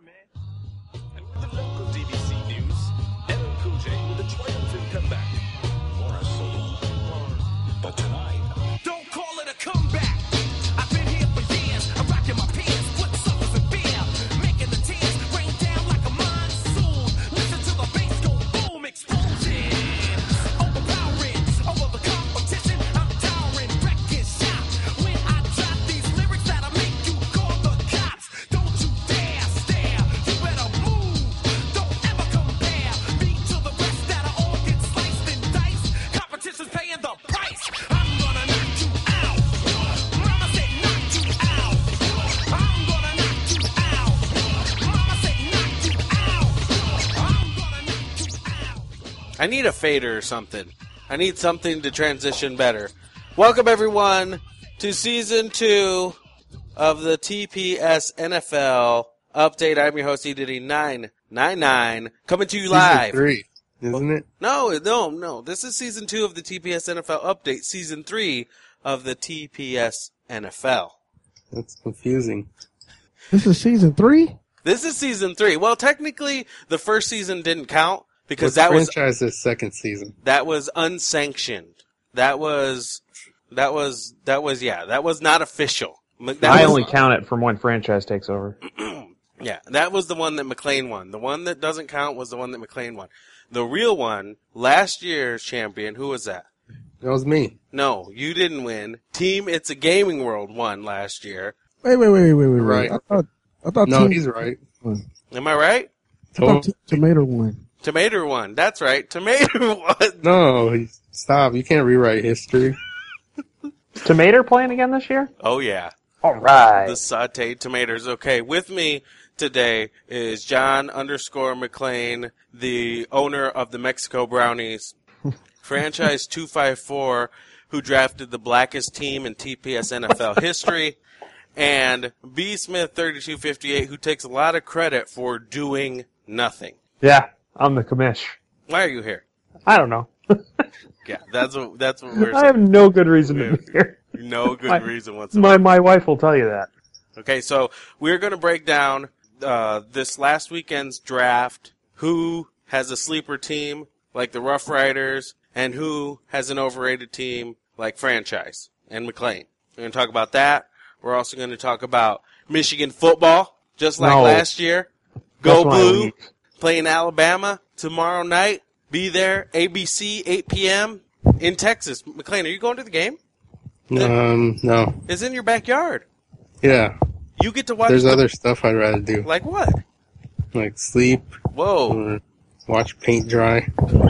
And with the local DBC news, LL Cool J with a triumphant comeback. For a solo. But tonight, don't call it a comeback. I've been here for years. I'm rocking my pants, putting suckers in fear, making the tears rain down like a monsoon. Listen to the bass go boom, explosion. Overpowering, over the competition. I'm towering, wrecking shop. When I drop these lyrics that'll make you call the cops. Don't you dare stare. You better move. Don't ever compare me to the rest that'll all get sliced and diced. Competition's paying the price. I'm gonna knock you out. Mama said knock you out. I'm gonna knock you out. Mama said knock you out. I'm gonna knock you out. I need a fader or something. I need something to transition better. Welcome, everyone, to Season 2 of the TPS NFL Update. I'm your host, EDD999, coming to you live. Season 3, isn't it? No. This is Season 2 of the TPS NFL Update, Season 3 of the TPS NFL. That's confusing. This is season 3? This is Season 3. Well, technically, the first season didn't count because What's that was franchise's second season. unsanctioned. That was not official. I only count it from when franchise takes over. Yeah, that was the one that McLean won. The one that doesn't count was the one that McLean won. The real one, last year's champion, who was that? That was me. No, you didn't win. Team It's a Gaming World won last year. Wait. Right. I thought No, Team he's right. won. Am I right? I thought Tomato won. Tomato won. That's right. Tomato won. No, stop. You can't rewrite history. Tomato playing again this year? Oh, yeah. All right. The sauteed tomatoes. Okay, with me today is John _McLean, the owner of the Mexico Brownies, franchise 254, who drafted the blackest team in TPS NFL history, and B Smith 3258, who takes a lot of credit for doing nothing. Yeah, I'm the commish. Why are you here? I don't know. Yeah, that's what we're I have saying. no good reason to be here. No good reason whatsoever. My wife will tell you that. Okay, so we're going to break down this last weekend's draft, who has a sleeper team like the Rough Riders, and who has an overrated team like Franchise and McLean. We're going to talk about that. We're also going to talk about Michigan football, just like last year. Go That's my Blue, week. playing Alabama tomorrow night. Be there, ABC, 8 p.m. in Texas. McLean, are you going to the game? No. It's in your backyard. Yeah. You get to watch. There's other stuff I'd rather do. Like what? Like sleep, Whoa. or watch paint dry,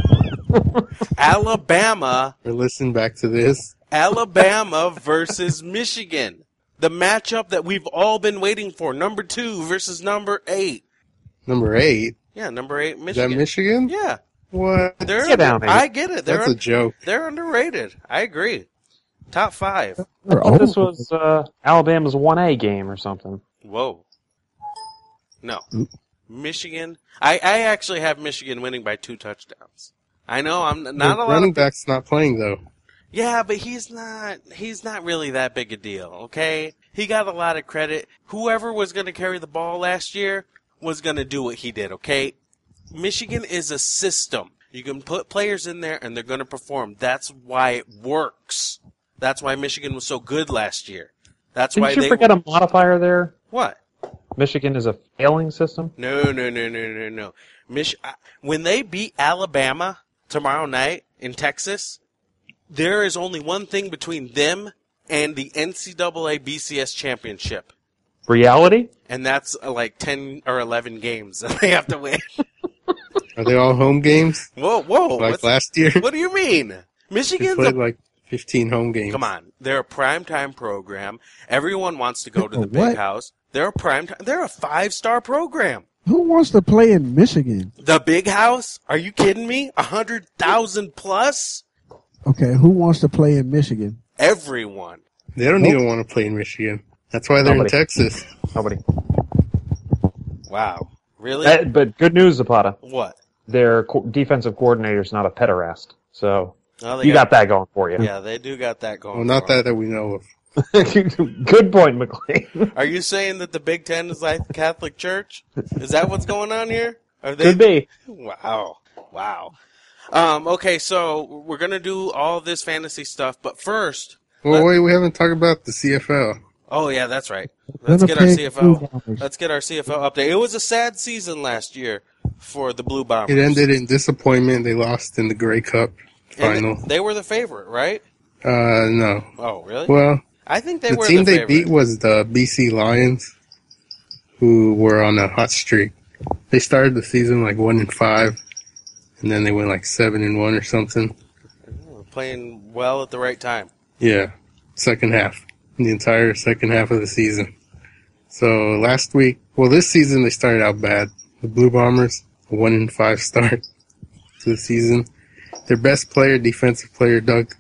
Alabama or listen back to this. versus Michigan. The matchup that we've all been waiting for. Number 2 versus number 8. Number 8. Yeah, number 8, Is Michigan. that Michigan? Yeah. What? They're Get down, I get it. That's a joke. They're underrated. I agree. Top 5. I thought this was Alabama's 1A game or something. Whoa. No. Michigan. I actually have Michigan winning by 2 touchdowns. I know I'm not a lot running of back's not playing though. Yeah, but he's not really that big a deal, okay? He got a lot of credit. Whoever was going to carry the ball last year was going to do what he did, okay? Michigan is a system. You can put players in there and they're going to perform. That's why it works. That's why Michigan was so good last year. That's why Didn't you forget a modifier there? What? Michigan is a failing system? No. When they beat Alabama tomorrow night in Texas, there is only one thing between them and the NCAA BCS championship. Reality? And that's like 10 or 11 games that they have to win. Are they all home games? Whoa. Like last year? What do you mean? They Michigan's played like 15 home games. Come on. They're a primetime program. Everyone wants to go to the What? big house. They're a 5-star program. Who wants to play in Michigan? The big house? Are you kidding me? 100,000 plus? Okay, who wants to play in Michigan? Everyone. They don't even want to play in Michigan. That's why they're Nobody. in Texas. Nobody. Wow. Really? But good news, Zapata. What? Their defensive coordinator's not a pederast. So Well, they you got that going for you. Yeah, they do got that going. Well, not for 'em. that we know of. Good point, McLean. Are you saying that the Big Ten is like the Catholic Church? Is that what's going on here? Are they? Could be. Wow. Okay, so we're gonna do all this fantasy stuff, but first, Well, wait, we haven't talked about the CFL. oh yeah, that's right. Let's get our Winnipeg Blue CFL. Bombers. Let's get our CFL update. It was a sad season last year for the Blue Bombers. It ended in disappointment. They lost in the Grey Cup And final. they were the favorite, right? No. Oh, really? Well, I think they the were team the they favorite. beat was the BC Lions, who were on a hot streak. They started the season like 1-5, and then they went like 7-1 or something. Playing well at the right time. Yeah, second half, the entire second half of the season. So last week, well, this season they started out bad. The Blue Bombers, a 1-5 start to the season. Their best player, defensive player, Doug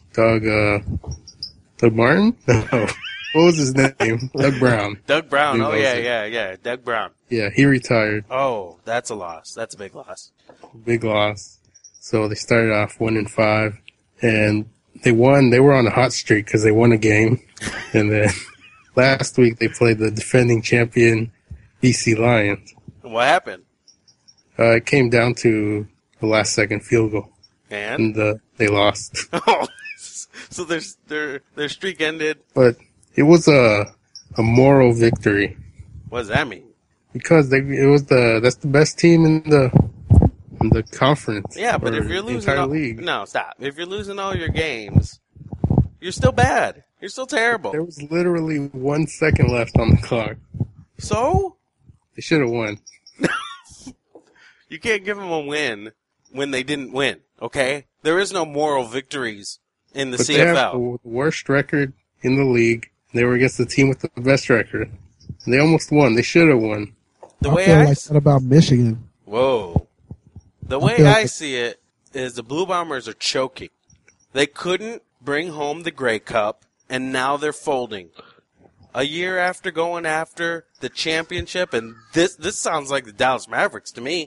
Martin? No. What was his name? Doug Brown. Doug Brown. He Oh, was yeah, it. yeah. Doug Brown. Yeah, he retired. Oh, that's a loss. That's a big loss. Big loss. So they started off 1-5, and they won. They were on a hot streak because they won a game. And then last week they played the defending champion BC Lions. What happened? It came down to the last second field goal, And? and they lost. Oh, so their streak ended. But it was a moral victory What does that mean? because that's the best team in the conference. Yeah, but or if you're the losing entire all, league. no, stop. If you're losing all your games, you're still bad. You're still terrible. There was literally 1 second left on the clock. So They should have won. you can't give them a win when they didn't win. Okay, there is no moral victories in the But they have CFL. the worst record in the league. They were against the team with the best record. And they almost won. They should have won. The I way feel I like that about Michigan. whoa, the way feel I like- see it is the Blue Bombers are choking. They couldn't bring home the Grey Cup, and now they're folding. A year after going after the championship, and this sounds like the Dallas Mavericks to me.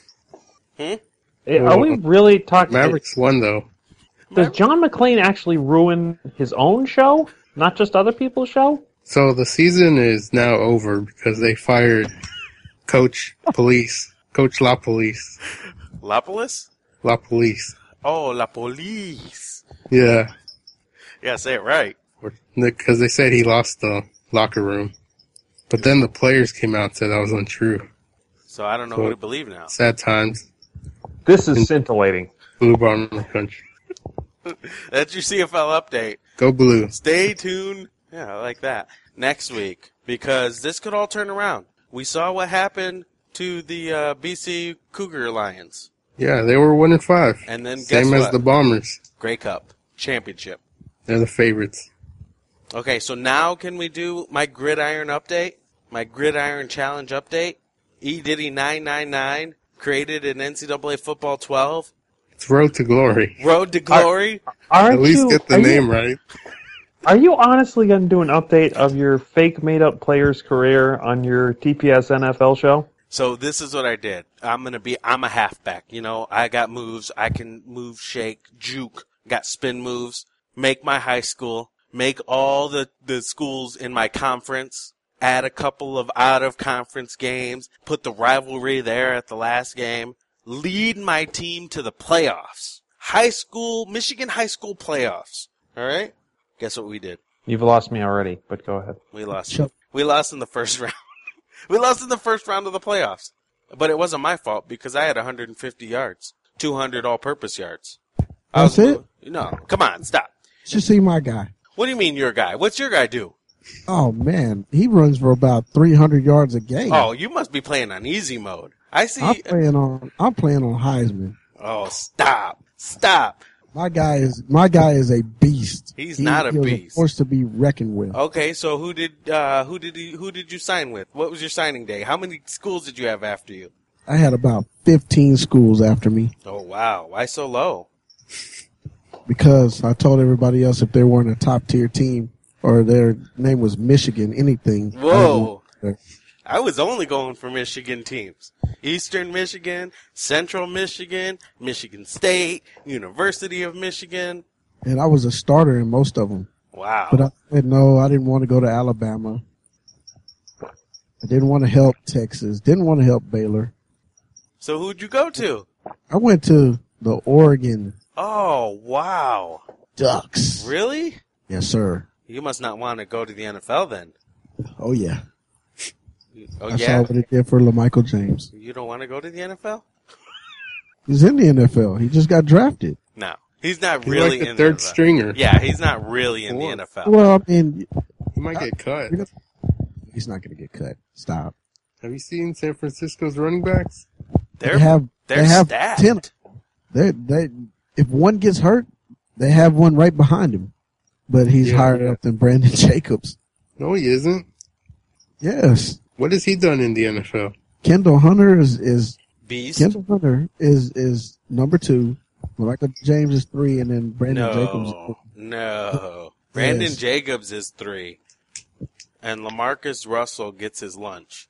Are we really talking? Mavericks won, though. Does John McClane actually ruin his own show, not just other people's show? So the season is now over because they fired Coach La Police. Lapolis? La Police. Oh, La Police. Yeah. Yeah, say it right. Because they said he lost the locker room. But then the players came out and said that was untrue. So I don't know So- who to believe now. Sad times. This is scintillating. Blue Bomber country. That's your CFL update. Go Blue. Stay tuned. Yeah, I like that. Next week, because this could all turn around. We saw what happened to the BC Cougar Lions. Yeah, they were 1-5. And then guess Same as what? the Bombers. Grey Cup Championship. They're the favorites. Okay, so now can we do my Gridiron update? My Gridiron Challenge update? E. Diddy 999 created an NCAA Football 12. It's Road to Glory. Road to Glory. At least get the name right. Are you honestly going to do an update of your fake made-up player's career on your TPS NFL show? So this is what I did. I'm a halfback. You know, I got moves. I can move, shake, juke. Got spin moves. Make my high school. Make all the schools in my conference. Add a couple of out-of-conference games. Put the rivalry there at the last game. Lead my team to the playoffs. Michigan high school playoffs. All right? Guess what we did? You've lost me already, but go ahead. We lost. Shut- We lost in the first round. We lost in the first round of the playoffs. But it wasn't my fault because I had 150 yards. 200 all-purpose yards. That's it? No, come on, stop. Should see my guy. What do you mean your guy? What's your guy do? Oh man, he runs for about 300 yards a game. Oh, you must be playing on easy mode. I see. I'm playing on Heisman. Oh, stop. Stop. My guy is a beast. He's not a he was beast. a force to be reckoned with. Okay, so who did you sign with? What was your signing day? How many schools did you have after you? I had about 15 schools after me Oh, wow. Why so low? because I told everybody else if they weren't a top tier team or their name was Michigan, anything. I Whoa. didn't want there. I was only going for Michigan teams. Eastern Michigan, Central Michigan, Michigan State, University of Michigan. And I was a starter in most of them. Wow. But I said no. I didn't want to go to Alabama. I didn't want to help Texas. Didn't want to help Baylor. So who'd you go to? I went to the Oregon Oh, wow. Ducks. Really? Yes, sir. You must not want to go to the NFL then. Oh yeah. Oh, I yeah? saw what it did for LaMichael James. You don't want to go to the NFL? He's in the NFL. He just got drafted. No. He's not He's really like the in third the NFL. stringer. Yeah, he's not really in the Fourth. NFL. Well, I mean, He might get cut. he's not going to get cut. Stop. Have you seen San Francisco's running backs? They're They have stacked. 10. They if one gets hurt, they have one right behind him. But he's Yeah, higher yeah. up than Brandon Jacobs. No, he isn't. Yes. What has he done in the NFL? Kendall Hunter is Beast. Kendall Hunter is number 2. Michael James is 3, and then Brandon Jacobs. No. Brandon Yes. Jacobs is 3. And LaMarcus Russell gets his lunch.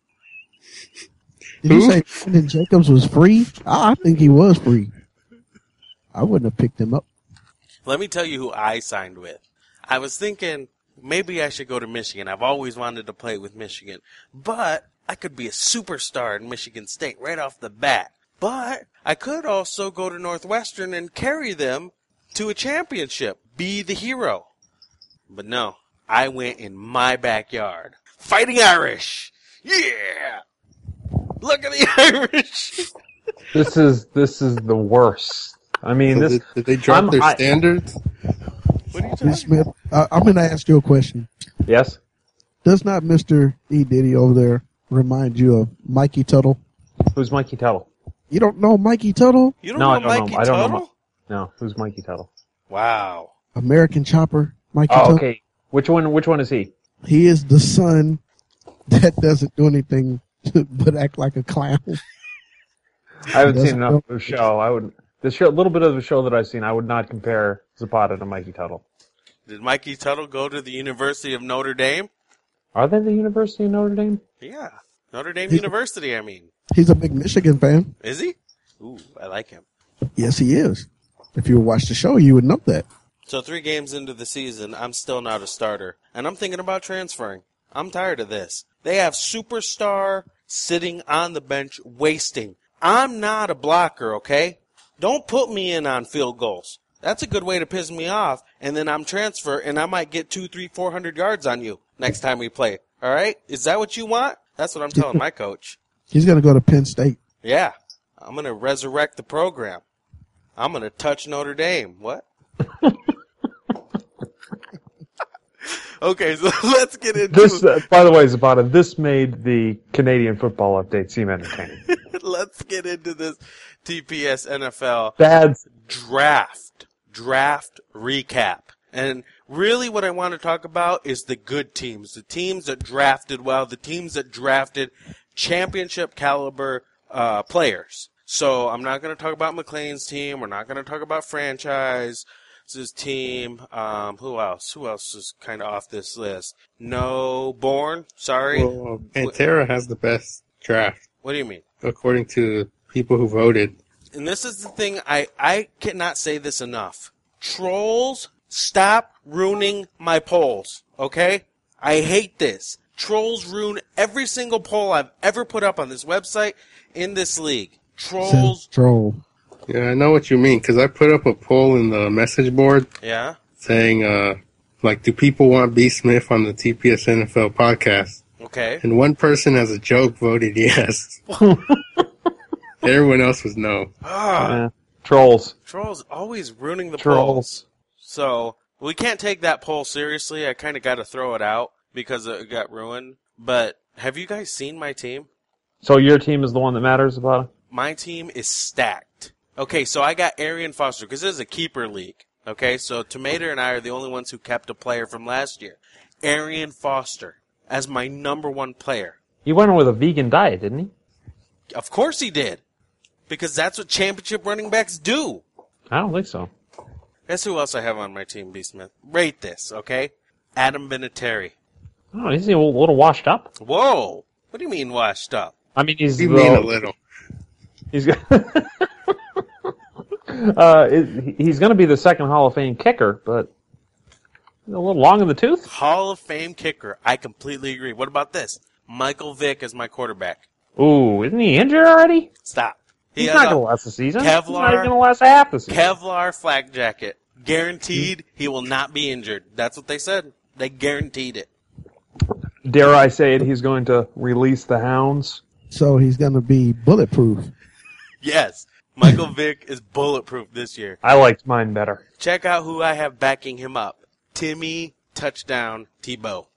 Did you Who? say Brandon Jacobs was free? I think he was free. I wouldn't have picked him up. Let me tell you who I signed with. I was thinking maybe I should go to Michigan. I've always wanted to play with Michigan. But I could be a superstar in Michigan State right off the bat. But I could also go to Northwestern and carry them to a championship. Be the hero. But no, I went in my backyard. Fighting Irish! Yeah! Look at the Irish! This is the worst. I mean, So this. did they drop their I- standards? What are you Ms. talking Smith, I'm going to ask you a question. Yes. Does not Mr. E. Diddy over there remind you of Mikey Tuttle? Who's Mikey Tuttle? You don't know Mikey Tuttle? You don't No, I know don't know. Mikey I don't know. Tuttle? No, who's Mikey Tuttle? Wow. American Chopper, Mikey Oh, Tuttle. okay. Which one is he? He is the son that doesn't do anything but act like a clown. I haven't Doesn't seen enough of the show. Little bit of the show that I've seen, I would not compare Zapata to Mikey Tuttle. Did Mikey Tuttle go to the University of Notre Dame? Are they the University of Notre Dame? Yeah. Notre Dame He's- University, I mean. He's a big Michigan fan. Is he? Ooh, I like him. Yes, he is. If you watched the show, you would know that. So 3 games into the season, I'm still not a starter. And I'm thinking about transferring. I'm tired of this. They have superstar sitting on the bench wasting. I'm not a blocker, okay? Don't put me in on field goals. That's a good way to piss me off. And then I'm transfer, and I might get 200, 300, 400 yards on you next time we play. All right? Is that what you want? That's what I'm telling my coach. He's going to go to Penn State. Yeah. I'm going to resurrect the program. I'm going to touch Notre Dame. What? Okay, so let's get into This, by the way, Zapata, this made the Canadian football update seem entertaining. let's get into this TPS NFL Bad. draft recap. And really what I want to talk about is the good teams, the teams that drafted well, the teams that drafted championship caliber players. So I'm not going to talk about McLean's team. We're not going to talk about franchise's team. Who else? Who else is kind of off this list? No, Bourne. Sorry. Well, Pantera has the best draft, What do you mean? according to people who voted. And this is the thing, I cannot say this enough. Trolls, stop ruining my polls, okay? I hate this. Trolls ruin every single poll I've ever put up on this website in this league. Trolls, Says Troll. Yeah, I know what you mean, because I put up a poll in the message board yeah? saying, do people want B. Smith on the TPS NFL podcast? Okay. And one person as a joke voted yes. Everyone else was no. Ah, Trolls. trolls always ruining the polls. Trolls. So, we can't take that poll seriously. I kind of got to throw it out because it got ruined. But have you guys seen my team? So your team is the one that matters, Zapata? My team is stacked. Okay, so I got Arian Foster, because this is a keeper league. Okay, so Tomato and I are the only ones who kept a player from last year. Arian Foster as my number 1 player. He went with a vegan diet, didn't he? Of course he did. Because that's what championship running backs do. I don't think so. Guess who else I have on my team, B. Smith? Rate this, okay? Adam Vinatieri. Oh, he's a little washed up. Whoa! What do you mean washed up? I mean, he's You mean a little. He's got. He's going to be the second Hall of Fame kicker, but A little long in the tooth? Hall of Fame kicker. I completely agree. What about this? Michael Vick is my quarterback. Ooh, isn't he injured already? Stop. He's has not a going to last the season. Kevlar- He's not even going to last half the season. Kevlar flak jacket. Guaranteed he will not be injured. That's what they said. They guaranteed it. Dare I say it, he's going to release the hounds. So he's going to be bulletproof. Yes. Michael Vick is bulletproof this year. I liked mine better. Check out who I have backing him up. Timmy Touchdown Tebow.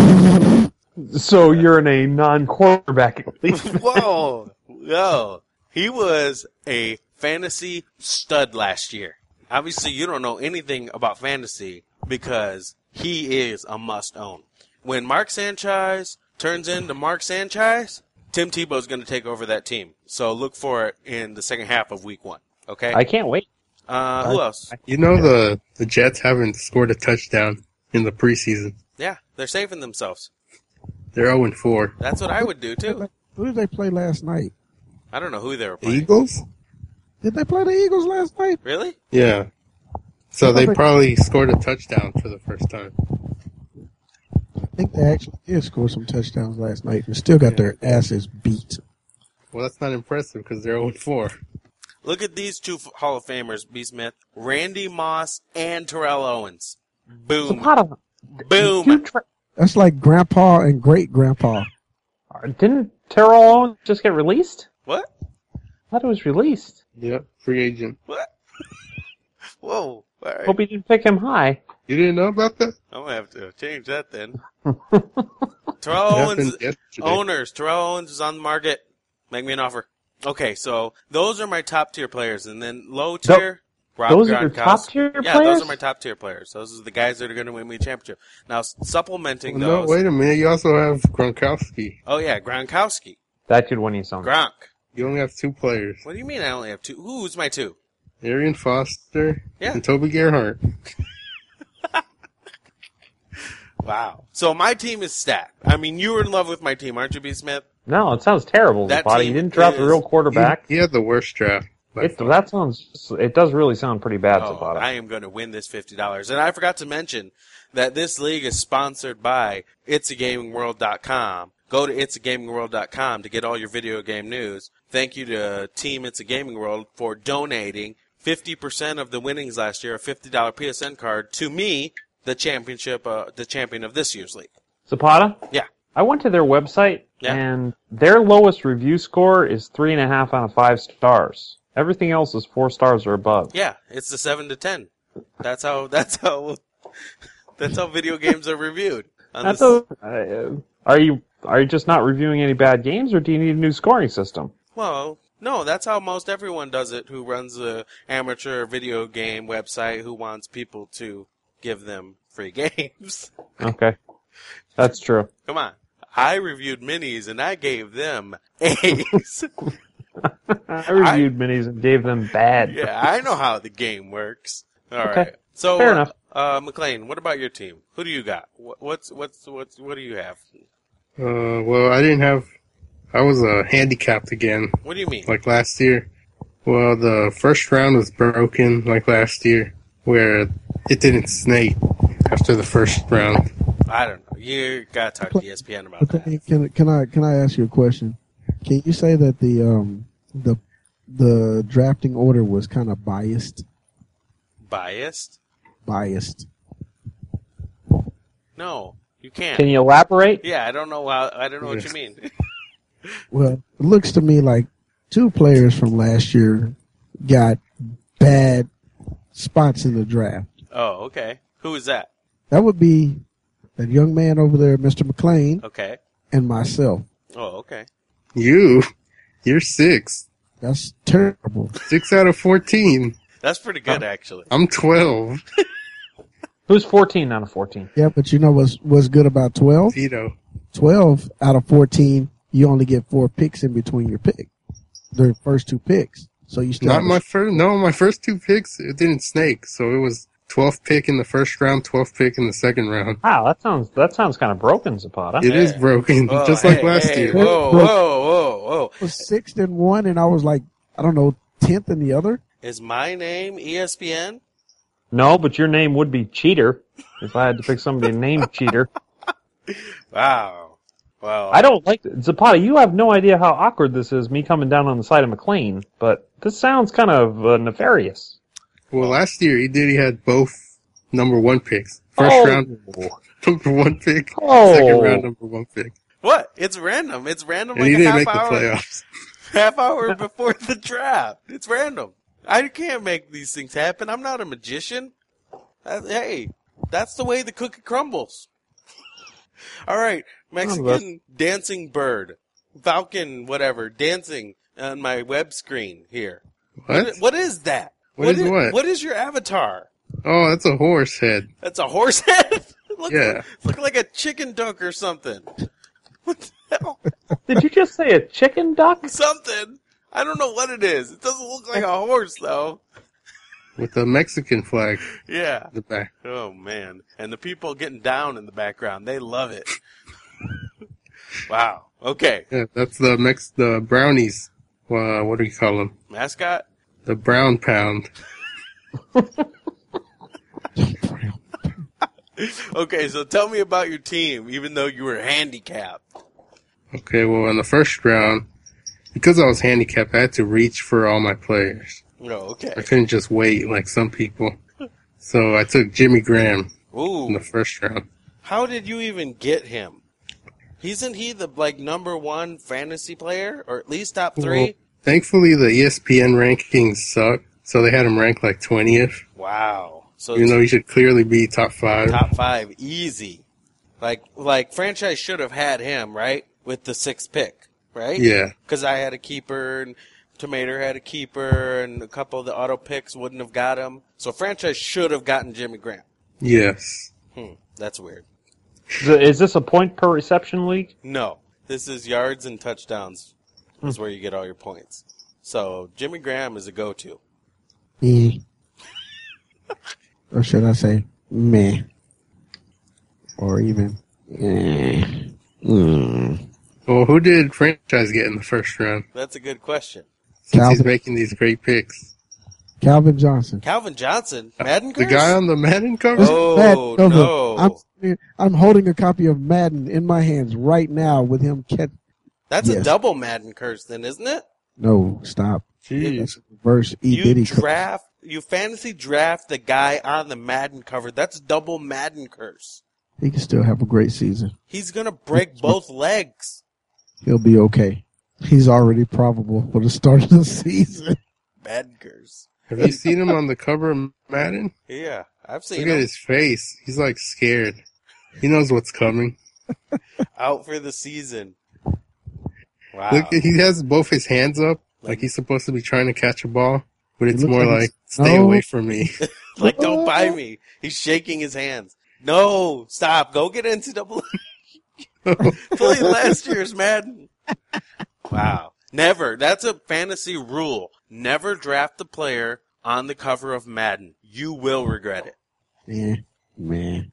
So you're in a non-quarterback league. Whoa. Whoa. He was a fantasy stud last year. Obviously, you don't know anything about fantasy because he is a must-own. When Mark Sanchez turns into Mark Sanchez, Tim Tebow is going to take over that team. So look for it in the second half of week 1. Okay? I can't wait. Who else? You know the Jets haven't scored a touchdown in the preseason. Yeah, they're saving themselves. They're 0-4. That's what I would do, too. Who did they play last night? I don't know who they were The playing. Eagles? Did they play the Eagles last night? Really? Yeah. So they probably scored a touchdown for the first time. I think they actually did score some touchdowns last night and still got their asses beat. Well, that's not impressive because they're 0-4. Look at these two Hall of Famers, B. Smith. Randy Moss and Terrell Owens. Boom. Zapata, Boom. That's like grandpa and great grandpa. Didn't Terrell Owens just get released? What? I thought it was released. Yep, free agent. What? Whoa. All right. Hope he didn't pick him high. You didn't know about that? I'm going to have to change that then. Terrell It Owens, happened yesterday. owners. Terrell Owens is on the market. Make me an offer. Okay, so those are my top tier players. And then low tier, Rob those are your Gronkowski. top tier Yeah, players? those are my top tier players. Those are the guys that are going to win me a championship. Now, supplementing No, those. wait a minute. You also have Gronkowski. Oh, yeah, Gronkowski. That could win you something. Gronk. You only have 2 players. What do you mean I only have 2? Who's my 2? Arian Foster Yeah. and Toby Gerhart. Wow. So my team is stacked. I mean, you were in love with my team, aren't you, B. Smith? No, it sounds terrible, That Zapata. team You didn't draft a is- real quarterback. He had the worst draft. by It far. does really sound pretty bad, Oh, Zapata. I am going to win this $50. And I forgot to mention that this league is sponsored by itsagamingworld.com. Go to itsagamingworld.com to get all your video game news. Thank you to Team It's a Gaming World for donating 50% of the winnings last year, a $50 PSN card, to me, the champion of this year's league. Zapata? Yeah. I went to their website, Yeah. and their lowest review score is 3.5 out of 5 stars. Everything else is 4 stars or above. Yeah, it's the 7 to 10. That's how video games are reviewed. On That's this- are you just not reviewing any bad games, or do you need a new scoring system? Well, no, that's how most everyone does it who runs a amateur video game website who wants people to give them free games. Okay. That's true. Come on. I reviewed minis and I gave them A's. I reviewed minis and gave them bad. Yeah, I know how the game works. All right. Okay. So, Fair enough. McLean, what about your team? Who do you got? What do you have? Well, I was handicapped again, What do you mean? like last year. Well, the first round was broken, like last year, where it didn't snake after the first round. I don't know. You gotta talk to ESPN about that. Okay, can I ask you a question? Can you say that the drafting order was kind of biased? Biased? Biased. No, you can't. Can you elaborate? Yeah, I don't know what you mean. Well, it looks to me like 2 players from last year got bad spots in the draft. Oh, okay. Who is that? That would be that young man over there, Mr. McLean, Okay. and myself. Oh, okay. You're 6. That's terrible. 6 out of 14. That's pretty good, actually. I'm 12. Who's 14 out of 14? Yeah, but you know what's good about 12? Tito. 12 out of 14, you only get 4 picks in between your pick. The first 2 picks. So you still Not have my first. No, my first 2 picks, it didn't snake. So it was 12th pick in the first round, 12th pick in the second round. Wow, that sounds kind of broken, Zapata. It is broken, Oh, just like hey, last hey, year. Whoa. I was 6th in one, and I was like, I don't know, 10th in the other. Is my name ESPN? No, but your name would be Cheater. if I had to pick somebody named Cheater. Wow. Well, I don't like Zapata. You have no idea how awkward this is, me coming down on the side of McLean, but this sounds kind of nefarious. Well, last year he had both number 1 picks. First round number 1 pick, second round number 1 pick. What? It's random. It's random. And Like he a didn't half make hour, the playoffs. half hour before the draft. It's random. I can't make these things happen. I'm not a magician. Hey, that's the way the cookie crumbles. All right, Mexican dancing bird, falcon, whatever, dancing on my web screen here. What is that? What is what? What is your avatar? Oh, that's a horse head. That's a horse head? Yeah. Look like a chicken duck or something. What the hell? Did you just say a chicken duck? Something. I don't know what it is. It doesn't look like a horse, though. With the Mexican flag Yeah. in the back. Oh, man. And the people getting down in the background, they love it. Wow. Okay. Yeah, that's the brownies. What do you call them? Mascot? The brown pound. Okay, so tell me about your team, even though you were handicapped. Okay, well, in the first round, because I was handicapped, I had to reach for all my players. Oh, okay. I couldn't just wait like some people. So I took Jimmy Graham in Ooh. the first round. How did you even get him? Isn't he the, number 1 fantasy player? Or at least top 3? Well, thankfully, the ESPN rankings suck, so they had him ranked like 20th. Wow. So Even though he should clearly be top 5. top 5, easy. Like franchise should have had him, right? With the 6th pick, right? Yeah. Because I had a keeper, and Tomater had a keeper, and a couple of the auto picks wouldn't have got him. So franchise should have gotten Jimmy Graham. Yes. That's weird. Is this a point per reception league? No. This is yards and touchdowns is where you get all your points. So Jimmy Graham is a go-to. Or should I say, meh. Or even, Well, who did franchise get in the first round? That's a good question. Since he's making these great picks. Calvin Johnson. Calvin Johnson? Madden The curse? guy on the Madden cover? Oh, Madden cover. no. I'm holding a copy of Madden in my hands right now with him That's a Yes. double Madden curse then, isn't it? No, stop. Jeez. That's reverse E. Diddy. You fantasy draft the guy on the Madden cover. That's double Madden curse. He can still have a great season. He's gonna break both legs. He'll be okay. He's already probable for the start of the season. Madden curse. Have you seen him on the cover of Madden? Yeah, I've seen Look at him his face. He's like scared. He knows what's coming. out for the season. Wow. Look, he has both his hands up, like he's supposed to be trying to catch a ball, but it's looks more like like, he's- stay No. away from me. Like, don't buy me. He's shaking his hands. No, stop. Go get NCAA. Play last year's Madden. Wow. Never. That's a fantasy rule. Never draft the player on the cover of Madden. You will regret it. Man.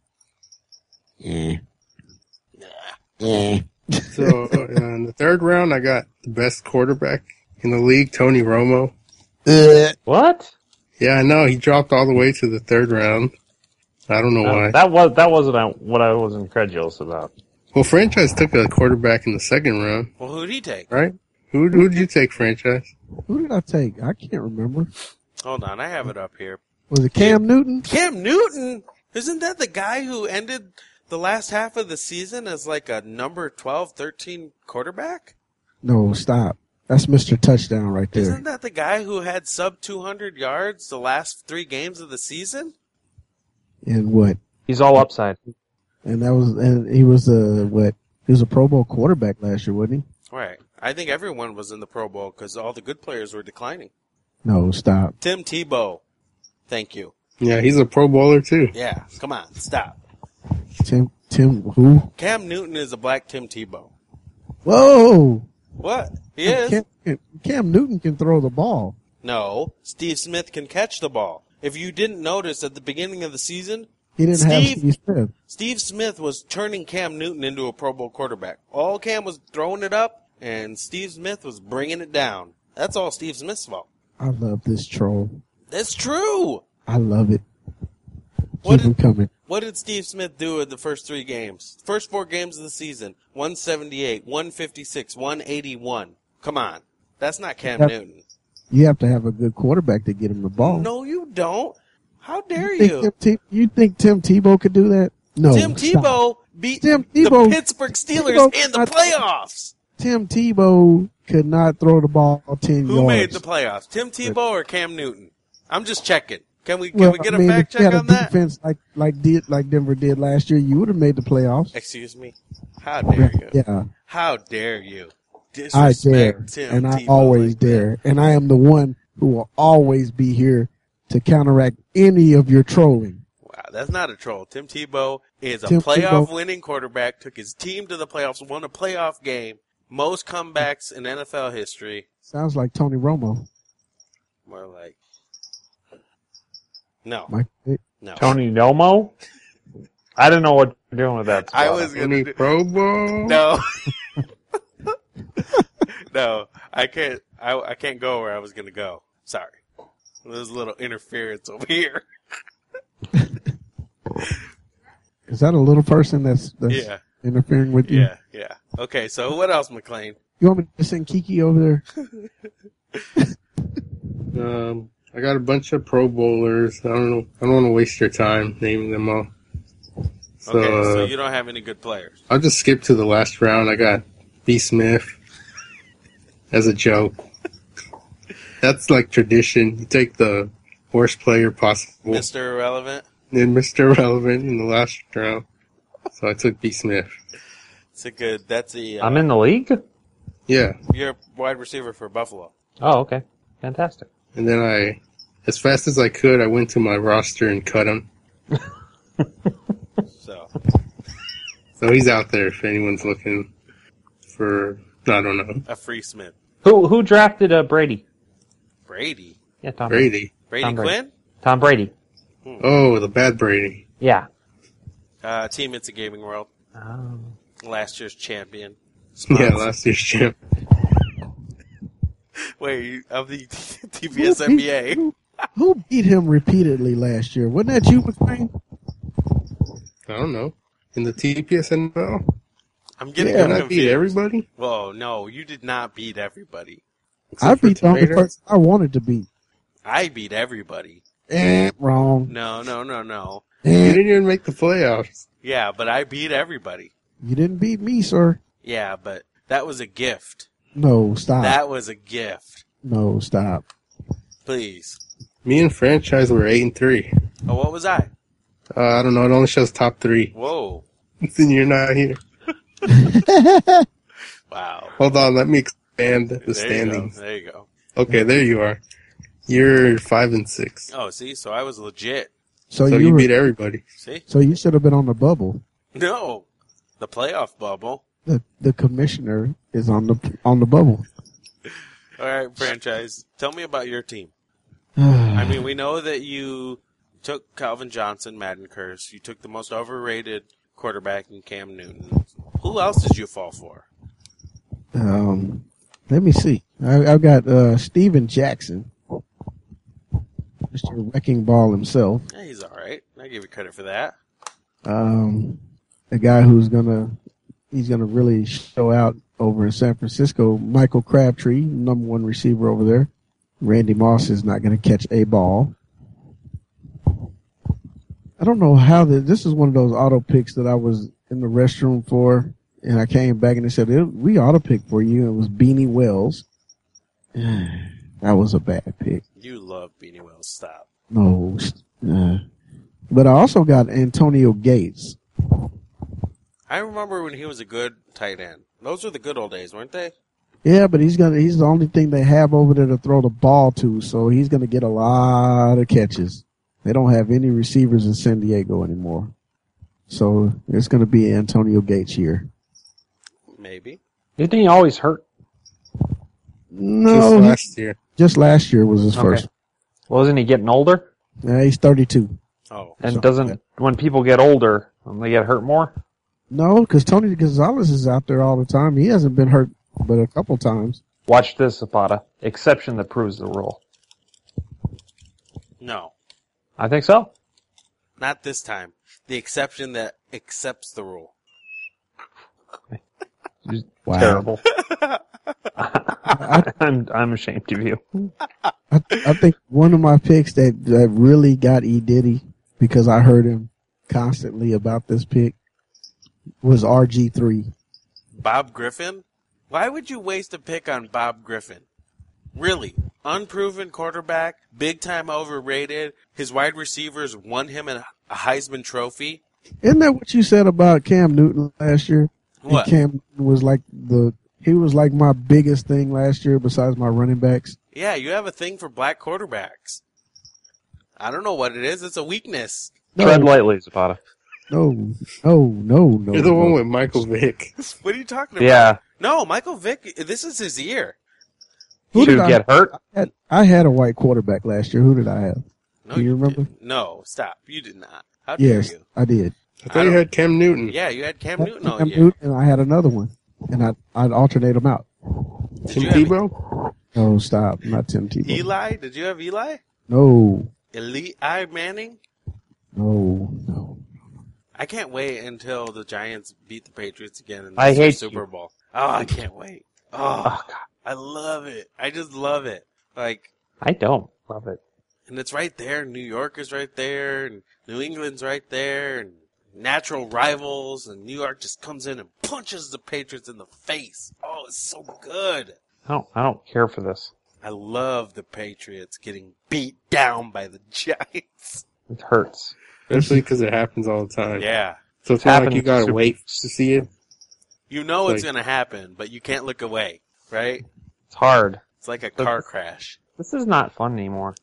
So in the third round, I got the best quarterback in the league, Tony Romo. What? Yeah, I know. He dropped all the way to the third round. I don't know why. That wasn't what I was incredulous about. Well, franchise took a quarterback in the second round, Well, who'd he take? right? Who did you take, franchise? Who did I take? I can't remember. Hold on. I have it up here. Was it Cam Newton? Cam Newton? Isn't that the guy who ended the last half of the season as like a number 12, 13 quarterback? No, stop. That's Mr. Touchdown right there. Isn't that the guy who had sub 200 yards the last 3 games of the season? And what? He's all upside. And he was he was a Pro Bowl quarterback last year, wasn't Right. I think everyone was in the Pro Bowl because all the good players were declining. he? No, stop. Tim Tebow. Thank you. Yeah, he's a Pro Bowler too. Yeah, come on, stop. Tim who? Cam Newton is a black Tim Tebow. Whoa! What? He is? Cam Newton can throw the ball. No, Steve Smith can catch the ball. If you didn't notice at the beginning of the season, He didn't have Steve Smith. Steve Smith was turning Cam Newton into a Pro Bowl quarterback. All Cam was throwing it up, and Steve Smith was bringing it down. That's all Steve Smith's fault. I love this troll. That's true. I love it. What Keep them coming. What did Steve Smith do in the first 3 games? First 4 games of the season, 178, 156, 181. Come on. That's not Cam Newton. You have to have a good quarterback to get him the ball. No, you don't. How dare You think Tim Tebow could do that? No. Tim Tebow beat Tim the Tebow- Pittsburgh Steelers Tebow- in the playoffs. Tim Tebow could not throw the ball 10 Who yards. made the playoffs? Tim Tebow or Cam Newton? I'm just checking. Can we Well, get I a mean, fact if you check had on a that? defense like Denver did last year, you would have made the playoffs. Excuse me? How dare you? Yeah, How dare you? I Disrespect dare, Tim and I Tebow always like that. dare, and I am the one who will always be here to counteract any of your trolling. Wow, that's not a troll. Tim Tebow is a Tim playoff Tebow- winning quarterback, took his team to the playoffs, won a playoff game, most comebacks in NFL history. Sounds like Tony Romo. More like, no, Mike, no. Tony Nomo? I don't know what you're doing with that. I spot. was going Any to Pro Bowl? no. No, I can't. I can't go where I was going to go. Sorry. There's a little interference over here. is that a little person that's Yeah. interfering with you? Yeah. Okay, so what else, McLean? You want me to send Kiki over there? I got a bunch of Pro Bowlers. I don't know. I don't want to waste your time naming them all. So, Okay, so you don't have any good players. I'll just skip to the last round. I got B. Smith as a joke. That's like tradition. You take the worst player possible Mr. Irrelevant? and Mr. Relevant in the last round. So I took B. Smith. That's a, I'm in the league? Yeah. you're a wide receiver for Buffalo. Oh, okay. Fantastic. And then as fast as I could, I went to my roster and cut him. So he's out there if anyone's looking for, I don't know, A free Smith. Who drafted Brady? Brady? Yeah, Tom Brady. Brady Tom Brady. Quinn? Tom Brady. Oh, the bad Brady. Yeah. Team It's a Gaming World. Oh. Last year's champion. Yeah, last year's champ. Wait, of the TBS NBA. Who beat him repeatedly last year? Wasn't that you, McLean? I don't know. In the TPS NFL? I'm getting Can I confused. beat everybody? Whoa, no, you did not beat everybody. I beat the only Tomatoes? person I wanted to beat. I beat everybody. Wrong. No. You didn't even make the playoffs. Yeah, but I beat everybody. You didn't beat me, sir. Yeah, but that was a gift. No, stop. That was a gift. No, stop. Please. Me and Franchise were 8-3. Oh, what was I? I don't know. It only shows top 3. Whoa. Then you're not here. Wow. Hold on. Let me expand the There you standings. go. There you go. Okay, there you are. You're 5-6. Oh, see, so I was legit. So, So you you were- beat everybody. See? So you should have been on the bubble. No. The playoff bubble. The commissioner is on the bubble. All right, Franchise. Tell me about your team. I mean, we know that you took Calvin Johnson, Madden Curse. You took the most overrated quarterback in Cam Newton. Who else did you fall for? Let me see. I've got Steven Jackson, Mr. Wrecking Ball himself. Yeah, he's all right. I give you credit for that. A guy who's gonna really show out over in San Francisco. Michael Crabtree, number 1 receiver over there. Randy Moss is not going to catch a ball. I don't know how this is one of those auto picks that I was in the restroom for, and I came back and they said, we auto picked for you. It was Beanie Wells. That was a bad pick. You love Beanie Wells. Stop. No. But I also got Antonio Gates. I remember when he was a good tight end. Those were the good old days, weren't they? Yeah, but he's the only thing they have over there to throw the ball to, so he's gonna get a lot of catches. They don't have any receivers in San Diego anymore. So it's gonna be Antonio Gates here. Maybe. Didn't he always hurt? No, Just last year. was his first. Wasn't he getting older? He's 32. Oh. And when people get older, they get hurt more? No, because Tony Gonzalez is out there all the time. He hasn't been hurt but a couple times. Watch this, Zapata. Exception that proves the rule. No. I think so. Not this time. The exception that accepts the rule. Wow. Terrible. I'm ashamed of you. I think one of my picks that really got E. Diddy, because I heard him constantly about this pick, was RG3. Bob Griffin? Why would you waste a pick on Bob Griffin? Really? Unproven quarterback, big time overrated. His wide receivers won him a Heisman Trophy. Isn't that what you said about Cam Newton last year? What? And Cam Newton was like my biggest thing last year besides my running backs. Yeah, you have a thing for black quarterbacks. I don't know what it is. It's a weakness. Tread lightly, Zapata. No. You're the one with Michael Vick. What are you talking about? Yeah. No, Michael Vick, this is his year. Who did To I- get hurt? I had a white quarterback last year. Who did I have? No, Do you remember? didn't. No, stop. You did not. How dare Yes, you? I did. I thought you had Cam Newton. Yeah, you had Cam Newton all Cam year. Newton, and I had another one, and I'd alternate them out. Did Tim you have Tebow? No, stop. Not Tim Tebow. Eli? Did you have Eli? No. Eli Manning? No. I can't wait until the Giants beat the Patriots again in I the hate Super you. Bowl. Oh, I can't wait. Oh, Oh, God. I love it. I just love it. Like, I don't love it. and it's right there. New York is right there, and New England's right there, and natural rivals, and New York just comes in and punches the Patriots in the face. Oh, it's so good. I don't care for this. I love the Patriots getting beat down by the Giants. It hurts. Especially because it happens all the time. Yeah. So it's not like Happened you gotta super- wait to see it. You know it's Like- going to happen, but you can't look away, right? It's hard. It's like a car crash. This is not fun anymore.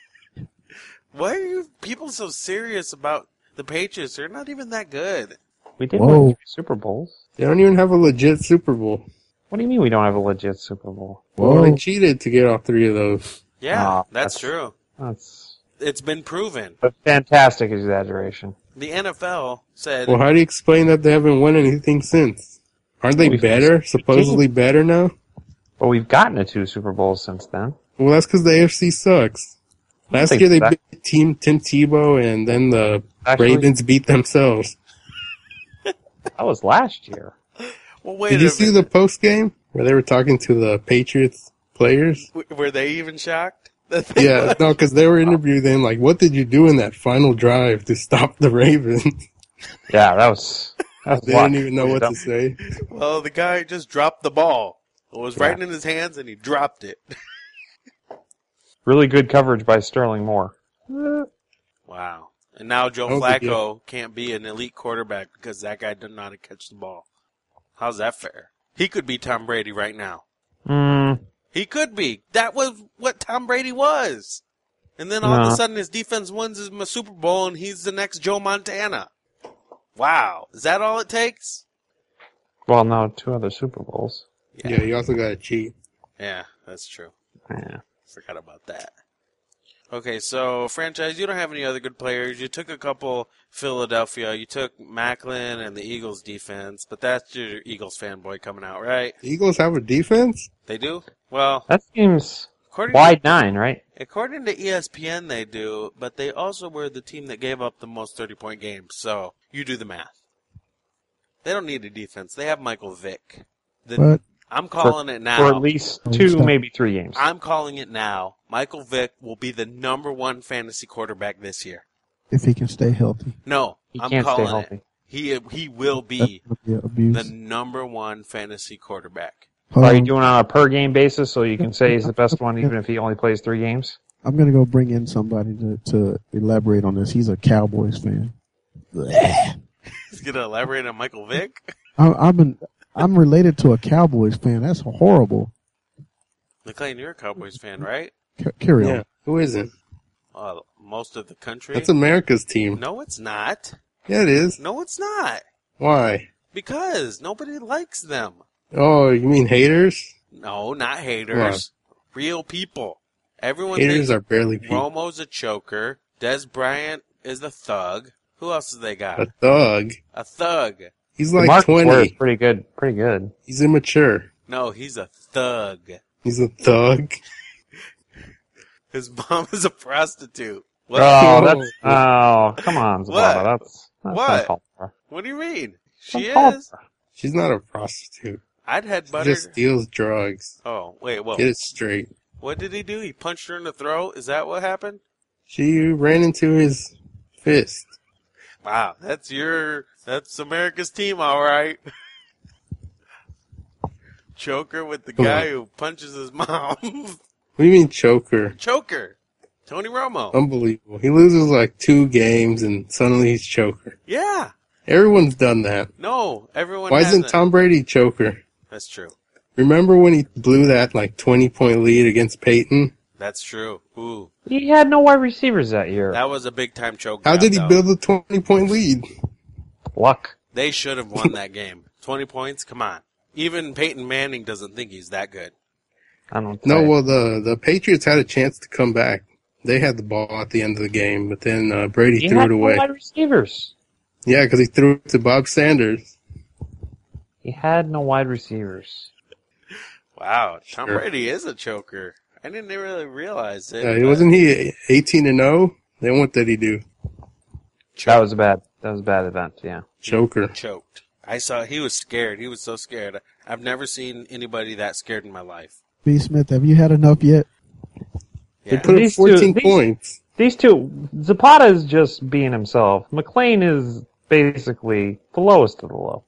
Why are you people so serious about the Patriots? They're not even that good. We did Whoa. win 3 Super Bowls. They don't even have a legit Super Bowl. What do you mean we don't have a legit Super Bowl? Well, Whoa. they cheated to get all 3 of those. Yeah, Ah, that's that's- true. That's It's been proven. a fantastic exaggeration. The NFL said, Well, how do you explain that they haven't won anything since? Aren't they We've- better? Supposedly better now? But we've gotten to 2 Super Bowls since then. Well, that's because the AFC sucks. Last think year they that- beat Tim Tebow, and then the Actually- Ravens beat themselves. That was last year. well, wait Did you a see the minute. post game where they were talking to the Patriots players? Were they even shocked? that they Yeah, won? no, because they were interviewing them like, "What did you do in that final drive to stop the Ravens?" Yeah, that was They luck. didn't even know what to say. Well, the guy just dropped the ball. It was right in his hands, and he dropped it. Really good coverage by Sterling Moore. Wow. And now Joe Oh, good Flacco can't be an elite quarterback because that guy doesn't know how to catch the ball. How's that fair? He could be Tom Brady right now. He could be. That was what Tom Brady was. And then all of a No. sudden his defense wins his Super Bowl and he's the next Joe Montana. Wow. Is that all it takes? Well, no, 2 other Super Bowls. Yeah, you also got to cheat. Yeah, that's true. Yeah. Forgot about that. Okay, so franchise, you don't have any other good players. You took a couple Philadelphia. You took Macklin and the Eagles defense, but that's your Eagles fanboy coming out, right? The Eagles have a defense? They do? Well, That seems according wide 9, right? according to ESPN, they do, but they also were the team that gave up the most 30-point games, so you do the math. They don't need a defense. They have Michael Vick. But I'm calling it now. For at least Oh, 2, stop. maybe 3 games. I'm calling it now. Michael Vick will be the number 1 fantasy quarterback this year. if he can stay healthy, No, He I'm can't stay calling healthy. it. He will that's be gonna be abuse. the number 1 fantasy quarterback. Hold Are you on. doing it on a per game basis so you can say he's the best one even if he only plays 3 games? I'm gonna go bring in somebody to elaborate on this. He's a Cowboys fan. He's gonna elaborate on Michael Vick. I'm related to a Cowboys fan. That's horrible. McLean, you're a Cowboys fan, right? Carry Yeah. on. Who isn't? Most of the country. That's America's team. No, it's not. Yeah, it is. No, it's not. Why? Because nobody likes them. Oh, you mean haters? No, not haters. Real people. Everyone Haters thinks are barely people. Romo's a choker. Des Bryant is a thug. Who else have they got? A thug. A thug. He's like Marcus Ware is 20. pretty good. Pretty good. He's immature. No, he's a thug. He's a thug. His mom is a prostitute. What? Come on, Zapata. What? That's What? uncalled for. What do you mean? She Uncalled is. for. She's not a prostitute. I'd had She butter. just steals drugs. Oh, wait, whoa. Get it straight. What did he do? He punched her in the throat? Is that what happened? She ran into his fist. Wow, that's America's team, all right. Choker with the guy who punches his mom. What do you mean choker? Choker. Tony Romo. Unbelievable. He loses like 2 games and suddenly he's choker. Yeah. Everyone's done that. No, everyone Why hasn't. isn't Tom Brady choker? That's true. Remember when he blew that like 20-point lead against Peyton? That's true. Ooh. He had no wide receivers that year. That was a big-time choke. How job, did he though. build a 20-point lead? Luck. They should have won that game. 20 points? Come on. Even Peyton Manning doesn't think he's that good. I don't No, say. well, the Patriots had a chance to come back. They had the ball at the end of the game, but then Brady He threw had it no away. wide receivers. Yeah, because he threw it to Bob Sanders. He had no wide receivers. Wow, Tom Sure. Brady is a choker. I didn't really realize it. Yeah, but wasn't he 18-0? Then what did he do? That was a bad event. Yeah. Choker. Choked. I saw he was scared. He was so scared. I've never seen anybody that scared in my life. B. Smith, have you had enough yet? They Yeah. put up These 14 two- points. These two, Zapata is just being himself. McLean is basically the lowest of the low.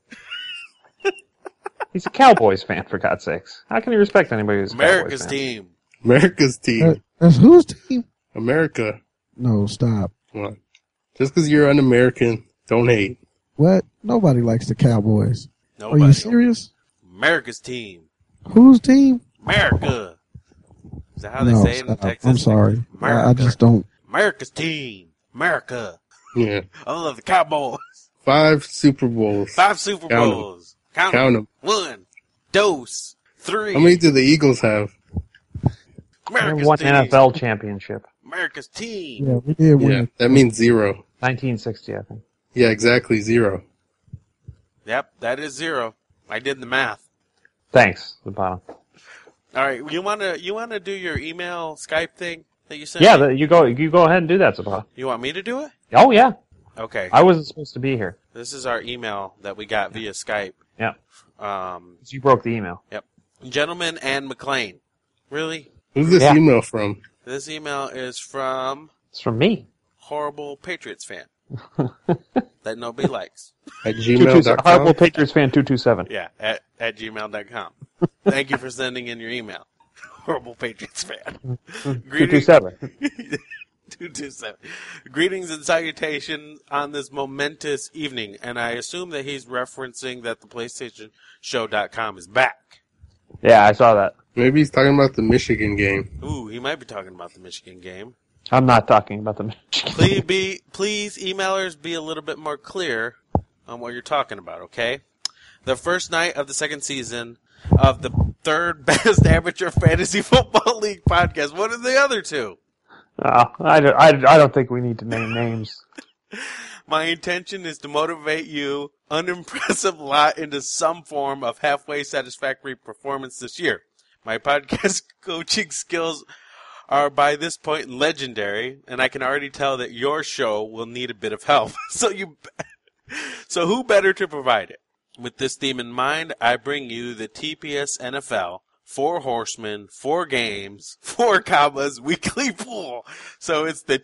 He's a Cowboys fan, for God's sakes. How can he respect anybody who's a America's Cowboys fan? team. America's team. That's whose team? America. No, stop. What? Just because you're un-American, don't hate. What? Nobody likes the Cowboys. Nobody. Are you serious? America's team. Whose team? America. Is that how they No, say it in stop. Texas? I'm sorry. America. I just don't. America's team. America. Yeah. I love the Cowboys. 5 Super Bowls. 5 Super Count 'em. Bowls. Count Count 'em. 1. Dose. 3. How many do the Eagles have? America's One team. NFL championship. America's team. Yeah, we did win. Yeah, that means 0. 1960, I think. Yeah, exactly 0. Yep, that is 0. I did the math. Thanks, Zapata. All right, you wanna do your email Skype thing that you sent? Yeah, me? you go ahead and do that, Zapata. You want me to do it? Oh yeah, Okay. I wasn't supposed to be here. This is our email that we got via Skype. Yeah, Um, you broke the email. yep. Gentleman and McLean. Really? Who's this Yeah. email from? This email is from It's from me. Horrible Patriots fan that nobody likes. At Horrible gmail.com? Patriots fan 227. Yeah, at gmail.com. Thank you for sending in your email. Horrible Patriots fan. Greetings, 227. 227. Greetings and salutations on this momentous evening, and I assume that he's referencing that the PlayStationShow.com is back. Yeah, I saw that. Maybe he's talking about the Michigan game. Ooh, he might be talking about the Michigan game. I'm not talking about the Michigan. Please, emailers, be a little bit more clear on what you're talking about, okay? The first night of the second season of the third best amateur fantasy football league podcast. What are the other two? I don't think we need to name names. My intention is to motivate you, unimpressive lot, into some form of halfway satisfactory performance this year. My podcast coaching skills are by this point legendary, and I can already tell that your show will need a bit of help. So who better to provide it? With this theme in mind, I bring you the TPS NFL 4 Horsemen, 4 Games, 4 Commas weekly pool. So it's the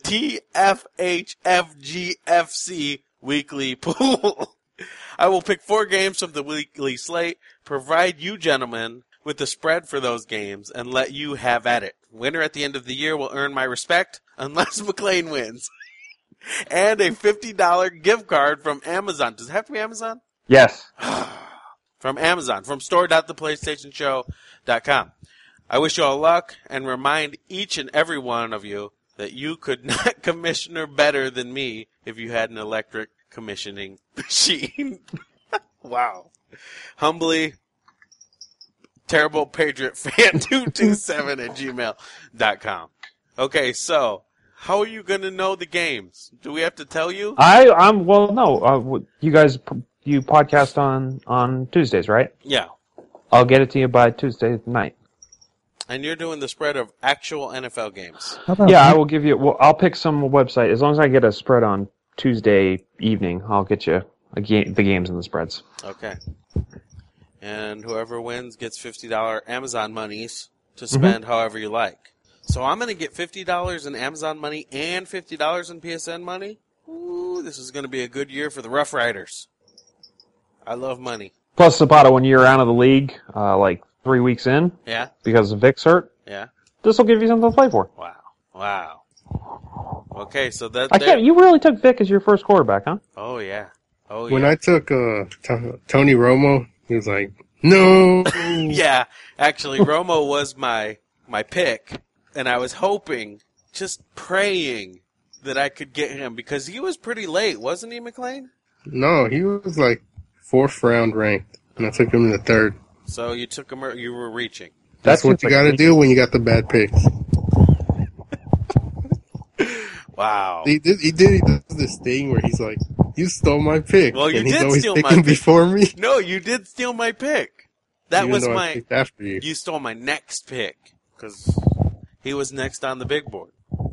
TFHFGFC weekly pool. I will pick 4 games from the weekly slate, provide you gentlemen with the spread for those games, and let you have at it. Winner at the end of the year will earn my respect, unless McLean wins. And a $50 gift card from Amazon. Does it have to be Amazon? Yes. From Amazon, from store.theplaystationshow.com. I wish you all luck and remind each and every one of you that you could not commissioner better than me if you had an electric commissioning machine. Wow. Humbly, Terrible Patriot Fan 227 at gmail.com. Okay, so how are you going to know the games? Do we have to tell you? You guys, you podcast on Tuesdays, right? Yeah. I'll get it to you by Tuesday night. And you're doing the spread of actual NFL games. How about Yeah, I will give you. Well, I'll pick some website as long as I get a spread on Tuesday evening. I'll get you the games and the spreads. Okay. And whoever wins gets $50 Amazon monies to spend however you like. So I'm going to get $50 in Amazon money and $50 in PSN money. Ooh, this is going to be a good year for the Rough Riders. I love money. Plus, Zapata, when you're out of the league, like 3 weeks in, Yeah? because Vic's hurt, Yeah? this will give you something to play for. Wow. Okay, so that... I can't. You really took Vic as your first quarterback, huh? Oh, yeah. Oh, When yeah. I took Tony Romo, he was like, no. Yeah, actually, Romo was my pick, and I was hoping, just praying, that I could get him, because he was pretty late, wasn't he, McLean? No, he was like 4th round ranked, and I took him in the 3rd. So you took him, you were reaching. That's what just you like- got to do when you got the bad picks. Wow. He does this thing where he's like, you stole my pick. Well, you and he's did always steal my picking pick. before me. No, you did steal my pick. That Even was though I my... picked after you. You stole my next pick, because he was next on the big board.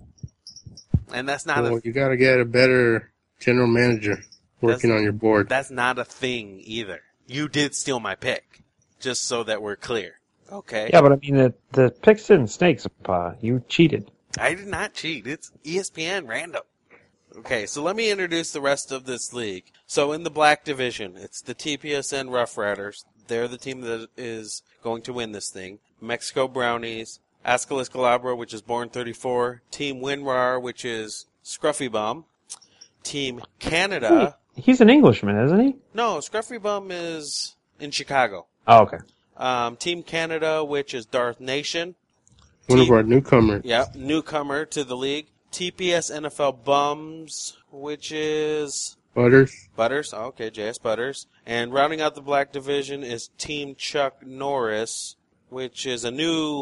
And that's not Well, you got to get a better general manager working on your board. that's not a thing either. You did steal my pick, just so that we're clear. Okay. Yeah, but I mean, the picks didn't snake, Zapata. You cheated. I did not cheat. It's ESPN random. Okay, so let me introduce the rest of this league. So in the black division, it's the TPSN Rough Riders. They're the team that is going to win this thing. Mexico Brownies, Aeschylus Calabra, which is Born 34, Team WinRAR, which is Scruffy Bum, Team Canada. He's an Englishman, isn't he? No, Scruffy Bum is in Chicago. Oh, okay. Team Canada, which is Darth Nation. One of our newcomers. Yep, newcomer to the league. TPS NFL Bums, which is Butters. Butters. Oh, okay, JS Butters. And rounding out the black division is Team Chuck Norris, which is a new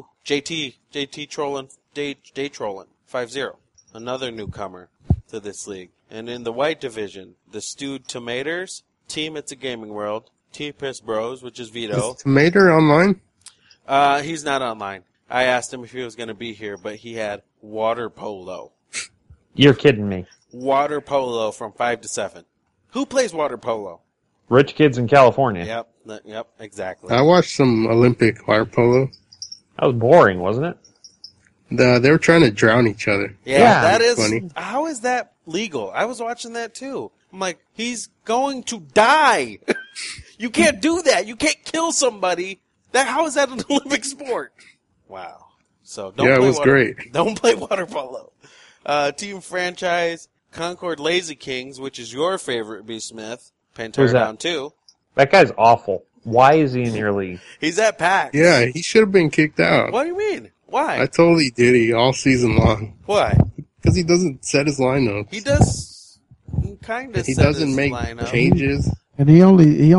JT Trollin, Day Trollin, 5-0. Another newcomer to this league. And in the white division, the Stewed Tomatoes, Team It's a Gaming World, TPS Bros, which is Vito. Is Tomater online? He's not online. I asked him if he was going to be here, but he had water polo. You're kidding me. Water polo from 5 to 7. Who plays water polo? Rich kids in California. Yep, exactly. I watched some Olympic water polo. That was boring, wasn't it? They were trying to drown each other. Yeah, that is funny. How is that legal? I was watching that too. I'm like, he's going to die. You can't do that. You can't kill somebody. How is that an Olympic sport? Wow. So don't Yeah, it play was water, great. Don't play water polo. Team franchise Concord Lazy Kings, which is your favorite, B. Smith. Who's Pantera that? down 2. That guy's awful. Why is he in your league? He's at PAX. Yeah, he should have been kicked out. What do you mean? Why? I totally did he all season long. Why? Because he doesn't set his lineups. He does kind of. He doesn't make changes. And he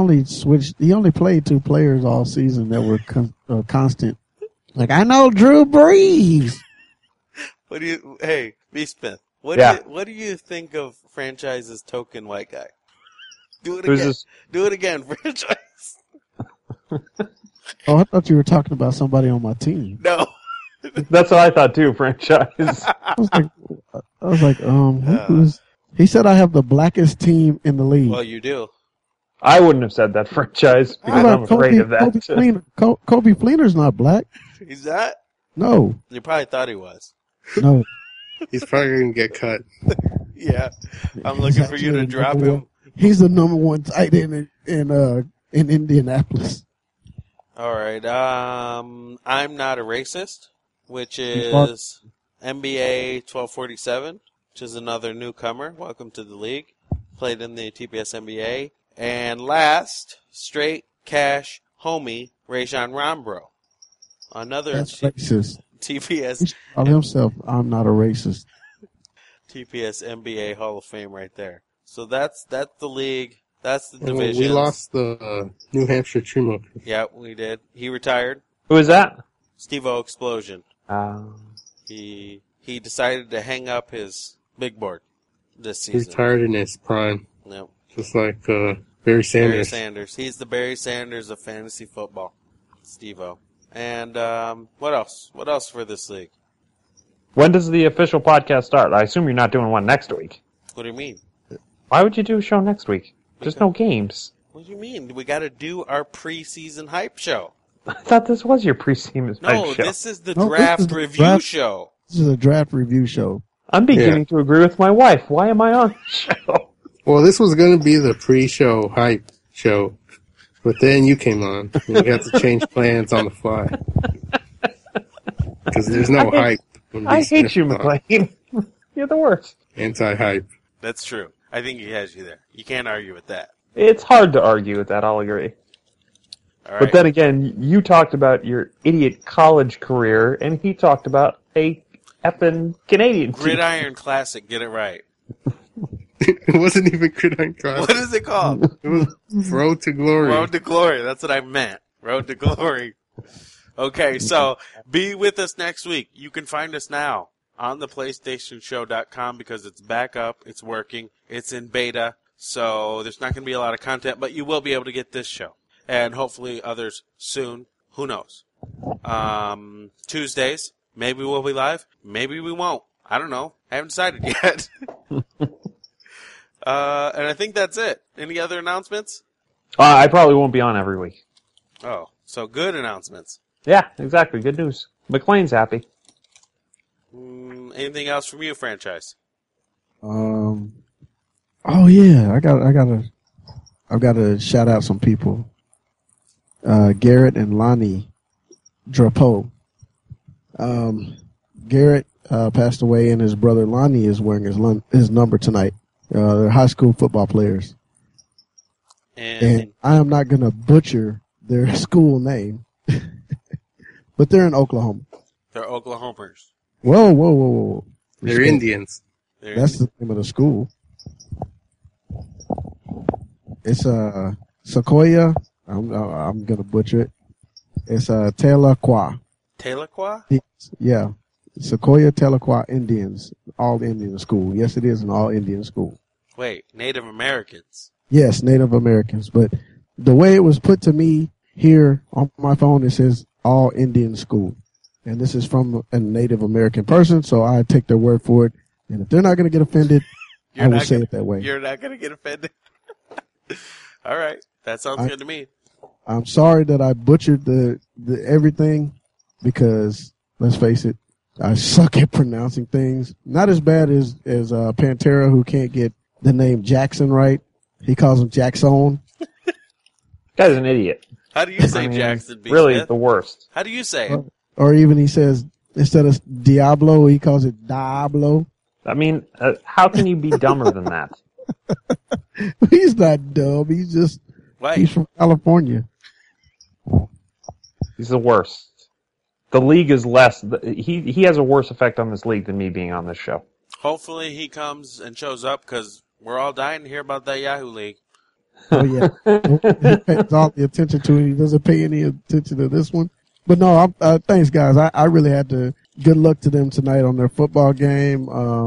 only played 2 players all season that were constant. Like, I know Drew Brees. Hey, B. Smith, what do you think of franchise's token white guy? Do it Who's again. this? Do it again, franchise. Oh, I thought you were talking about somebody on my team. No. That's what I thought too, franchise. I was like, who's? He said I have the blackest team in the league. Well, you do. I wouldn't have said that, franchise, because I'm afraid of that. Kobe Fleener's not black. He's that? No, You probably thought he was. no. He's probably going to get cut. Yeah. I'm looking for you to drop him. He's the number 1 tight end in Indianapolis. All right. I'm not a racist, which is NBA 1247, which is another newcomer. Welcome to the league. Played in the TPS NBA. And last, straight cash homie, Rajon Rombro. Another That's racist. TPS Call himself, I'm not a racist. TPS NBA Hall of Fame right there. So that's the league. That's the And division. we lost the New Hampshire Trimo. Yeah, we did. He retired. Who is that? Steve-O Explosion. He decided to hang up his big board this He season. retired in his prime, No. just like Barry Barry Sanders. Sanders. He's the Barry Sanders of fantasy football. Steve-O. And what else? What else for this league? When does the official podcast start? I assume you're not doing one next week. What do you mean? Why would you do a show next week? There's no games. What do you mean? We got to do our preseason hype show. I thought this was your preseason No, show. this is the No, draft this is the review draft- show. This is a draft review show. I'm beginning to agree with my wife. Why am I on the show? Well, this was going to be the pre-show hype show, but then you came on, and we had to change plans on the fly. Because there's no hype. when I B. hate Smith's you, on. McLean. You're the worst. Anti-hype. That's true. I think he has you there. You can't argue with that. It's hard to argue with that, I'll agree. All right. But then again, you talked about your idiot college career, and he talked about a effing Canadian team. Gridiron Classic, get it right. It wasn't even Gridiron Classic. What is it called? It was Road to Glory. Road to Glory. That's what I meant. Road to Glory. Okay, so be with us next week. You can find us now on the PlayStationShow.com because it's back up, it's working, it's in beta, so there's not going to be a lot of content, but you will be able to get this show. And hopefully others soon. Who knows? Tuesdays, maybe we'll be live, maybe we won't. I don't know. I haven't decided yet. And I think that's it. Any other announcements? I probably won't be on every week. Oh, so good announcements. Yeah, exactly. Good news. McLean's happy. Anything else from you, franchise? Oh yeah, I've got to shout out some people. Garrett and Lonnie Drapeau. Garrett passed away, and his brother Lonnie is wearing his number tonight. They're high school football players, and I am not going to butcher their school name, but they're in Oklahoma. They're Oklahomers. Whoa! They're Respect. Indians. That's the name of the school. It's Sequoia. I'm gonna butcher it. It's Tahlequah. Tahlequah? Yeah, Sequoia Tahlequah Indians, all Indian school. Yes, it is an all Indian school. Wait, Native Americans. Yes, Native Americans. But the way it was put to me here on my phone, it says all Indian school, and this is from a Native American person, so I take their word for it. And if they're not gonna get offended, I will say it that way. You're not going to get offended? All right. That sounds good to me. I'm sorry that I butchered the everything because let's face it, I suck at pronouncing things. Not as bad as Pantera, who can't get the name Jackson right. He calls him Jackson. Guy's an idiot. How do you say I mean, Jackson B. Really, Smith? the worst. How do you say it? Or even he says, instead of Diablo, he calls it Diablo. I mean, how can you be dumber than that? He's not dumb. He's Wait, from California. He's the worst. The league is less. He has a worse effect on this league than me being on this show. hopefully he comes and shows up because we're all dying to hear about that Yahoo League. Oh yeah, he pays all the attention to it. He doesn't pay any attention to this one. But no, thanks guys. I really had to. Good luck to them tonight on their football game.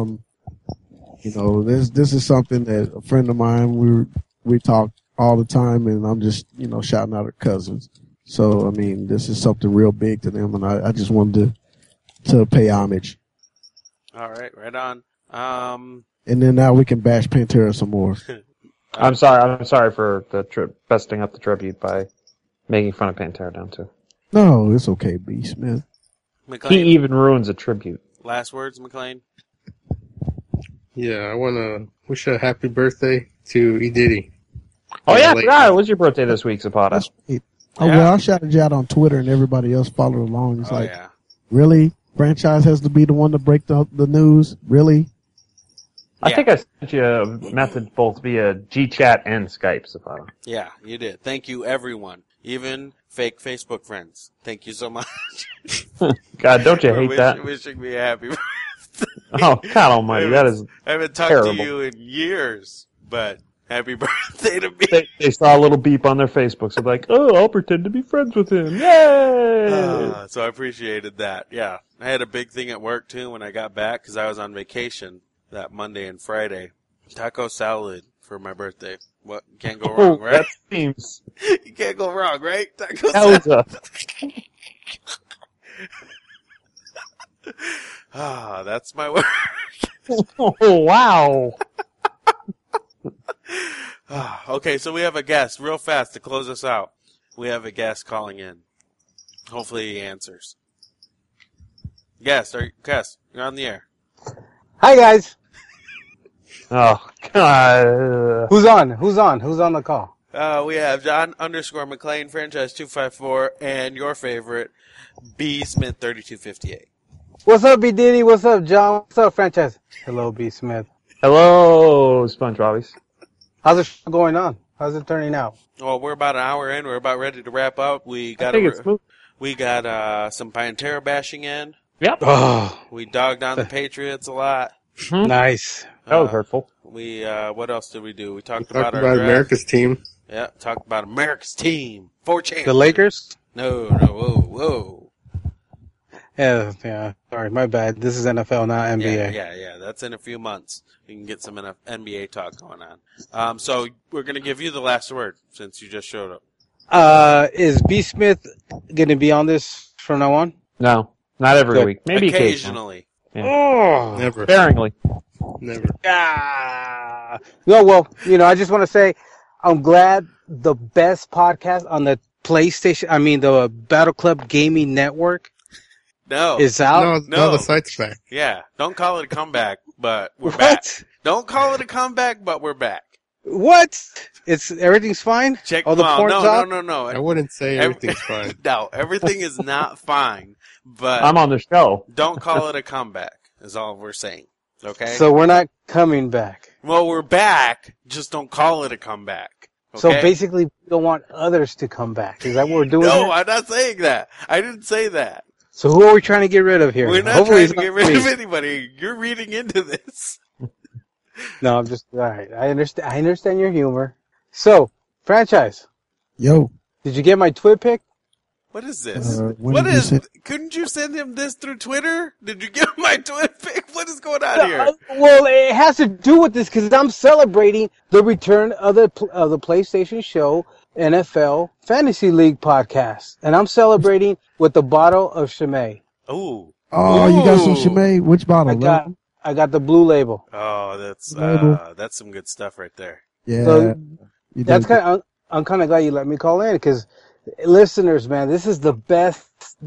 This is something that a friend of mine we talk all the time, and I'm just shouting out our cousins. So I mean, this is something real big to them, and I just wanted to pay homage. All right, right on. And then now we can bash Pantera some more. I'm sorry for the besting up the tribute by making fun of Pantera down too. No, it's okay, B. Smith. McLean, He even ruins a tribute. last words, McLean? Yeah, I want to wish a happy birthday to E. Diddy. Oh yeah, late. it was your birthday this week, Zapata. That's sweet. Oh, Yeah. well, I shouted you out on Twitter, and everybody else followed along. It's Oh, like, yeah. really? Franchise has to be the one to break the news? Really? I Yeah. think I sent you a message both via GChat and Skype, Zapata. Yeah, you did. Thank you, everyone. Even fake Facebook friends. Thank you so much. God, don't you for hate that? wishing me a happy birthday. Oh, God almighty, that is... I haven't talked terrible. to you in years, but happy birthday to me. They saw a little beep on their Facebook, so they're like, oh, I'll pretend to be friends with him. Yay! So I appreciated that. Yeah. I had a big thing at work, too, when I got back, because I was on vacation that Monday and Friday. Taco salad for my birthday. What? You can't go Oh, wrong, right? that seems... You can't go wrong, right? Taco salad. Yowza. Ah, that's my work. Oh, wow. Ah, okay, so we have a guest. Real fast to close us out. We have a guest calling in. Hopefully he answers. Guest, you're on the air. Hi guys. Oh, God. Who's on? Who's on the call? We have John _McClain, franchise 254, and your favorite, B Smith 3258. What's up, B Diddy? What's up, John? What's up, franchise? Hello, B Smith. Hello, SpongeBobbies. How's the show going on? How's it turning out? Well, we're about an hour in. We're about ready to wrap up. We got some Pantera bashing in. Yep. Oh, We dogged on the Patriots a lot. nice. That was hurtful. We what else did we do? We talked Talk about our about draft. America's team. Yeah, talked about America's team. 4 champions. The Lakers? No, whoa. Yeah. Sorry, my bad. This is NFL, not NBA. Yeah. That's in a few months. We can get some NBA talk going on. So we're going to give you the last word since you just showed up. Is B Smith gonna be on this from now on? No, not every Good. week. Maybe occasionally. Occasionally. Oh, Never. Sparingly. Never. No, well, I just want to say I'm glad the best podcast on the the Battle Club Gaming Network No. is out. No, the site's back. Yeah. Don't call it a comeback, but we're What? back. Don't call it a comeback, but we're back. What? Everything's fine? Check All the porn's out? No. I wouldn't say everything's fine. No, everything is not fine, but I'm on the show. don't call it a comeback, is all we're saying. Okay? So we're not coming back. Well, we're back, just don't call it a comeback. Okay? So basically, we don't want others to come back. Is that what we're doing? No, here? I'm not saying that. I didn't say that. So who are we trying to get rid of here? We're not Hopefully trying to it's get not rid of me. anybody. You're reading into this. No, I'm just, alright. I understand your humor. So, franchise, Yo, did you get my twit pic? What is this? when What did you is? send- Couldn't you send him this through Twitter? Did you get my Twitter pic? What is going on here? Well, it has to do with this because I'm celebrating the return of the PlayStation Show NFL Fantasy League podcast, and I'm celebrating with the bottle of Chimay. Ooh. Oh, you got some Ooh. Chimay? Which bottle? I got the blue label. Oh, Label. that's some good stuff right there. Yeah. So you that's did. I'm kind of glad you let me call in because listeners, man, this is the best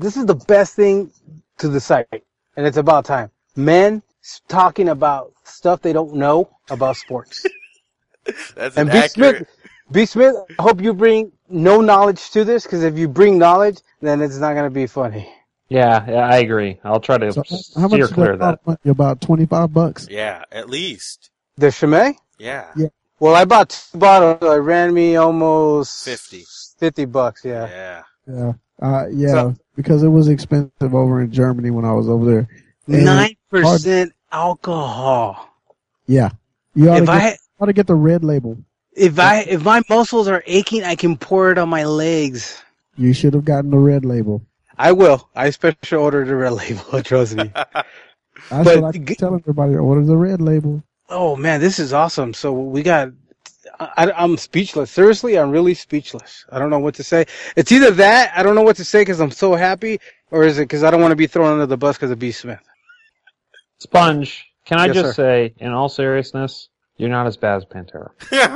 thing to the site, and it's about time. Men talking about stuff they don't know about sports. That's And an accurate. B. Smith, I hope you bring no knowledge to this, because if you bring knowledge, then it's not going to be funny. Yeah, I agree. I'll try to So, how much steer is clear of that. that? About $25. Yeah, at least. The Chimay? Yeah. Yeah. Well, I bought 2 bottles. So it ran me almost 50. $50, yeah. Yeah. Yeah, So- because it was expensive over in Germany when I was over there. And 9% alcohol. Yeah. You ought If to get the red label. if my muscles are aching, I can pour it on my legs. You should have gotten the red label. I will. I special ordered the red label. Trust me. That's But what I keep telling everybody. Order the red label. Oh man, this is awesome. So we got. I'm speechless. Seriously, I'm really speechless. I don't know what to say. It's either that I don't know what to say because I'm so happy, or is it because I don't want to be thrown under the bus because of B. Smith? Sponge, can I Yes, just sir. say, in all seriousness, you're not as bad as Pantera.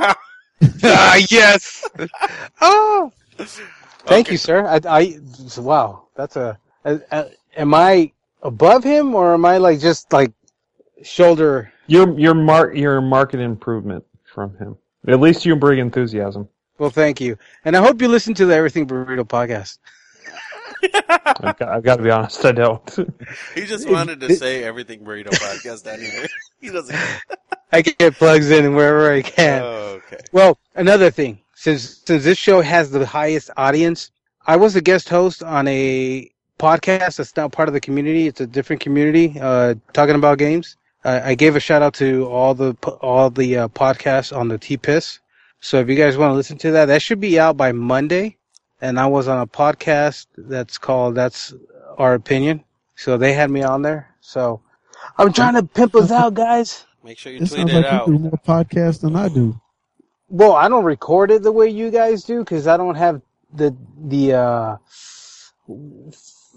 Yes. Oh. Thank Okay. you, sir. Wow. That's am I above him or am I like just like shoulder? Your market improvement from him. At least you bring enthusiasm. Well, thank you. And I hope you listen to the Everything Burrito podcast. I've got to be honest, I don't. He just wanted to say everything Burrito Podcast anyway. He doesn't. I get plugs in wherever I can. Oh, okay. Well, another thing, since this show has the highest audience, I was a guest host on a podcast that's not part of the community. It's a different community, talking about games. I gave a shout out to all the podcasts on the T-Piss. So if you guys want to listen to that, that should be out by Monday. And I was on a podcast that's called That's Our Opinion. So they had me on there. So I'm trying to pimp us out, guys. Make sure you It tweet sounds it like out. you do more podcasts than I do. Well, I don't record it the way you guys do because I don't have the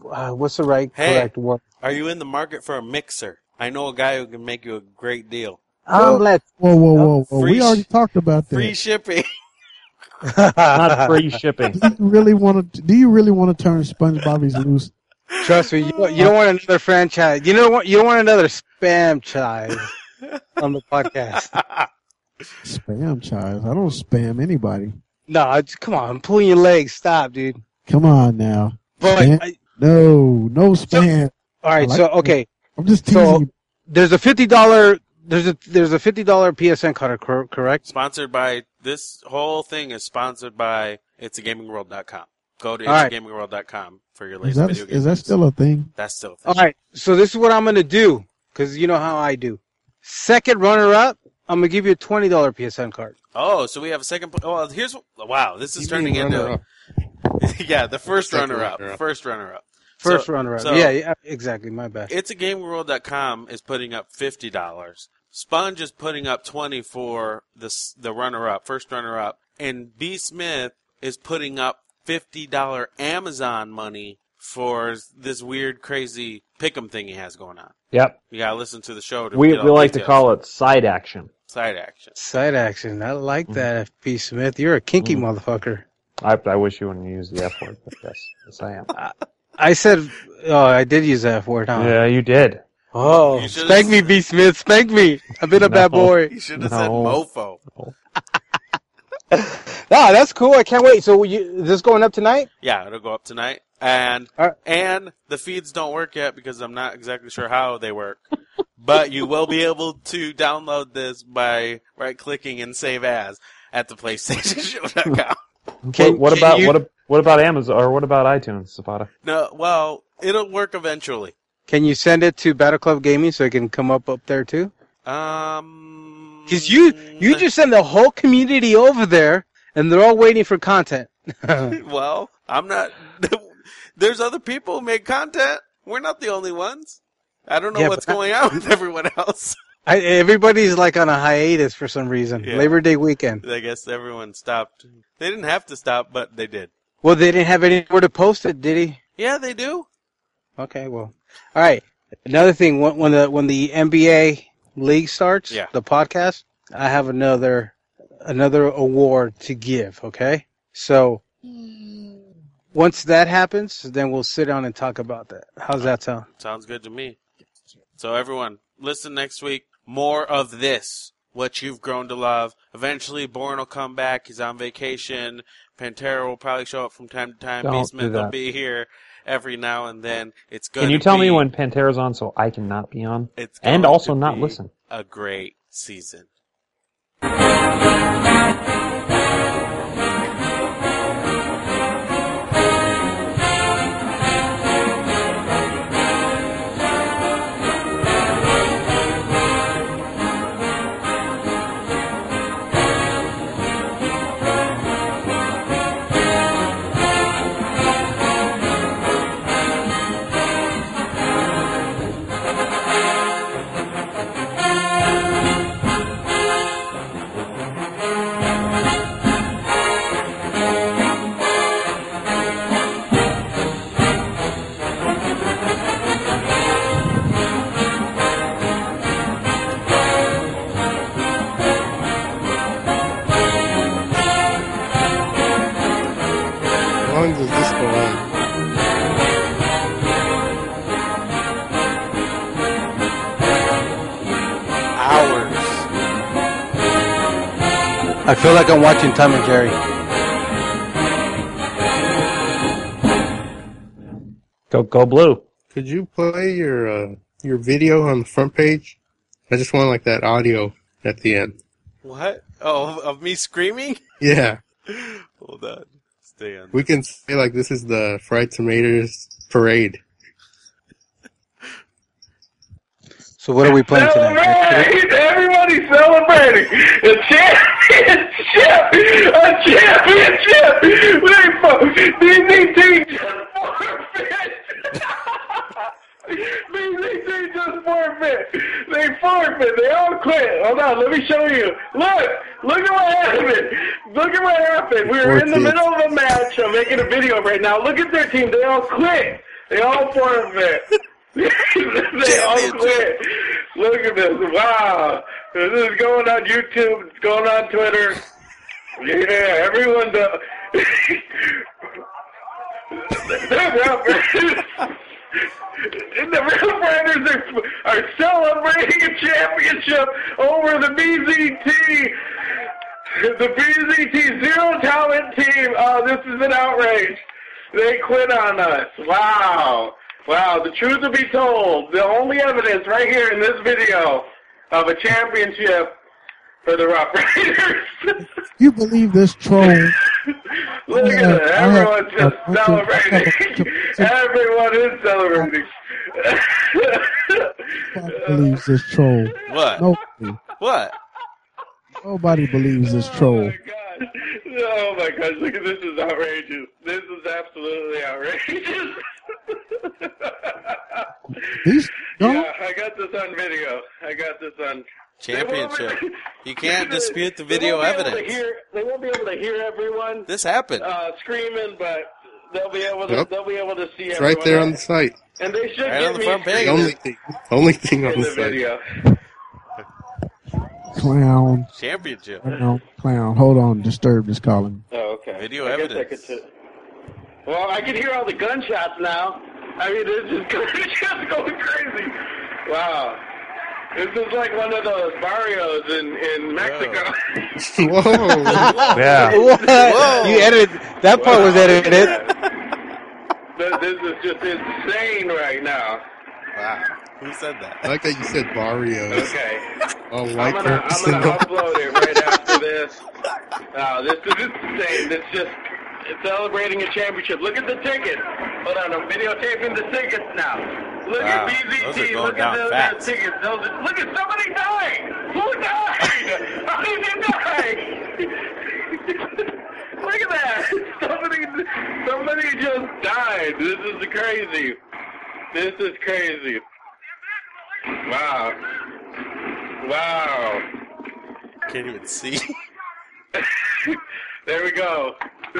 what's the right correct word? Are you in the market for a mixer? I know a guy who can make you a great deal. I'm glad. Whoa. Free We already talked about that. Free shipping. Not free shipping. Do you really want to turn SpongeBob's loose? Trust me, you don't want another franchise. You don't want another spam child on the podcast. Spam child. I don't spam anybody. No, come on, I'm pulling your legs. Stop, dude. Come on now. But Spam? No spam. All right, I like so okay, I'm just teasing. so you. there's a $50 PSN card, correct? Sponsored by, this whole thing is sponsored by it'sagamingworld.com. Go to All right. it'sagamingworld.com for your Is latest video game. that still a thing? That's still a thing. All right, so this is what I'm gonna do because you know how I do. Second runner-up, I'm gonna give you a $20 PSN card. Oh, so we have a second. Well, wow, this is You turning mean into. runner-up. Yeah, the first Second runner-up. runner-up. First runner-up. First So- runner-up. so- Yeah, exactly. My bad. it'sagamingworld.com is putting up $50. Sponge is putting up $20 for the runner-up, first runner-up, and B. Smith is putting up $50 Amazon money for this weird, crazy pick'em thing he has going on. Yep. You gotta listen to the show to We get all like to details. call it side action. Side action. Side action. I like that, FP Smith. You're a kinky motherfucker. I wish you wouldn't use the F word, but yes I am. I said, I did use that F word, huh? Yeah, you did. Oh, You should've spank me, B. Smith. Spank me. I've been a bad No. boy. You should have said No. mofo. Nah, that's cool. I can't wait. So is this going up tonight? Yeah, it'll go up tonight. And All right. and the feeds don't work yet because I'm not exactly sure how they work. But you will be able to download this by right-clicking and save as at the PlayStationShow.com. What about Amazon or what about iTunes, Zapata? No, well, it'll work eventually. Can you send it to Battle Club Gaming so it can come up there too? Because you just send the whole community over there, and they're all waiting for content. Well, I'm not. There's other people who make content. We're not the only ones. I don't know Yeah, what's but- going on with everyone else. Everybody's like on a hiatus for some reason. Yeah. Labor Day weekend. I guess everyone stopped. They didn't have to stop, but they did. Well, they didn't have anywhere to post it, did he? Yeah, they do. Okay, well, all right. Another thing, when the NBA league starts, Yeah. the podcast, I have another award to give. Okay, so once that happens, then we'll sit down and talk about that. How's that sound? Sounds good to me. So everyone, listen next week. More of this, what you've grown to love. Eventually, Bourne will come back. He's on vacation. Pantera will probably show up from time to time. Don't B. do Smith will that. be here every now and then. It's good. Can you tell me when Pantera's on so I can not be on? It's And going also to not be listen. A great season. How long does this go on? Hours. I feel like I'm watching Tom and Jerry. Go blue. Could you play your video on the front page? I just want like that audio at the end. What? Oh, of me screaming? Yeah, Hold on. Stay on. we can say like this is the Fried Tomatoes parade. So what are we playing tonight? Celebrate! Everybody celebrating! A championship! A championship! BZT just forfeit! BZT just forfeit! They forfeit! They all quit! Hold on, let me show you. Look at what happened! Look at what happened! We were in the middle of a match. I'm making a video right now. Look at their team. They all quit! They all forfeit. They all quit. Look at this. Wow. This is going on YouTube. It's going on Twitter. Yeah, everyone does. The Rough Riders are celebrating a championship over the BZT. The BZT Zero Talent team. Oh, this is an outrage. They quit on us. Wow. Wow, the truth will be told. The only evidence right here in this video of a championship for the Rough Riders. You believe this troll? Look at it. Everyone's just celebrating. Everyone is celebrating. Nobody believes this troll. What? Nobody. What? Nobody believes this troll. Oh my gosh, look at this. Is outrageous. This is absolutely outrageous. These Yeah, I got this on video. I got this on Championship. You can't dispute the video evidence. They won't be able to hear everyone This happened. screaming, but they'll be able to. Yep. They'll be able to see It's everyone. right there on the site. And they should Right get on the me front page. The only thing on in the the site. video. clown, Championship. clown. Hold on, Disturbed is calling. Oh, okay. Video I guess evidence. Well, I can hear all the gunshots now. I mean, it's just going crazy. Wow. This is like one of those barrios in Mexico. Whoa! Yeah. What? You edited that part was edited. This is just insane right now. Wow. Who said that? I like how you said barrios. Okay. Oh, I'm white gonna folks. upload it right after this. This is insane. It's celebrating a championship. Look at the tickets. Hold on, I'm videotaping the tickets now. Look Wow, at those are BZT. going Look down at fast. the tickets. Look at somebody died. Who died? How did you die? Look at that. Somebody just died. This is crazy. This is crazy. Wow. Wow. Can't even see. There we go.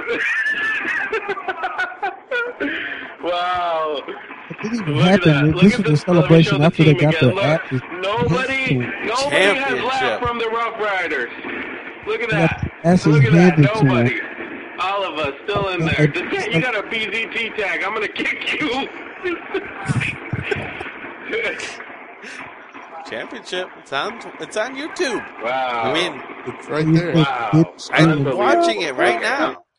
Wow. It didn't even Look at that. happen. Look This at is a this. Let me celebration show the after they team got again. their asses. Look, nobody has Championship. left from the Rough Riders. Look at They got that. their asses Look at that. handed to Nobody. All of us still in there. It's You got a BZT tag. I'm going to kick you. Championship. It's on YouTube. Wow. I mean, It's right there. Wow. I'm watching it right now.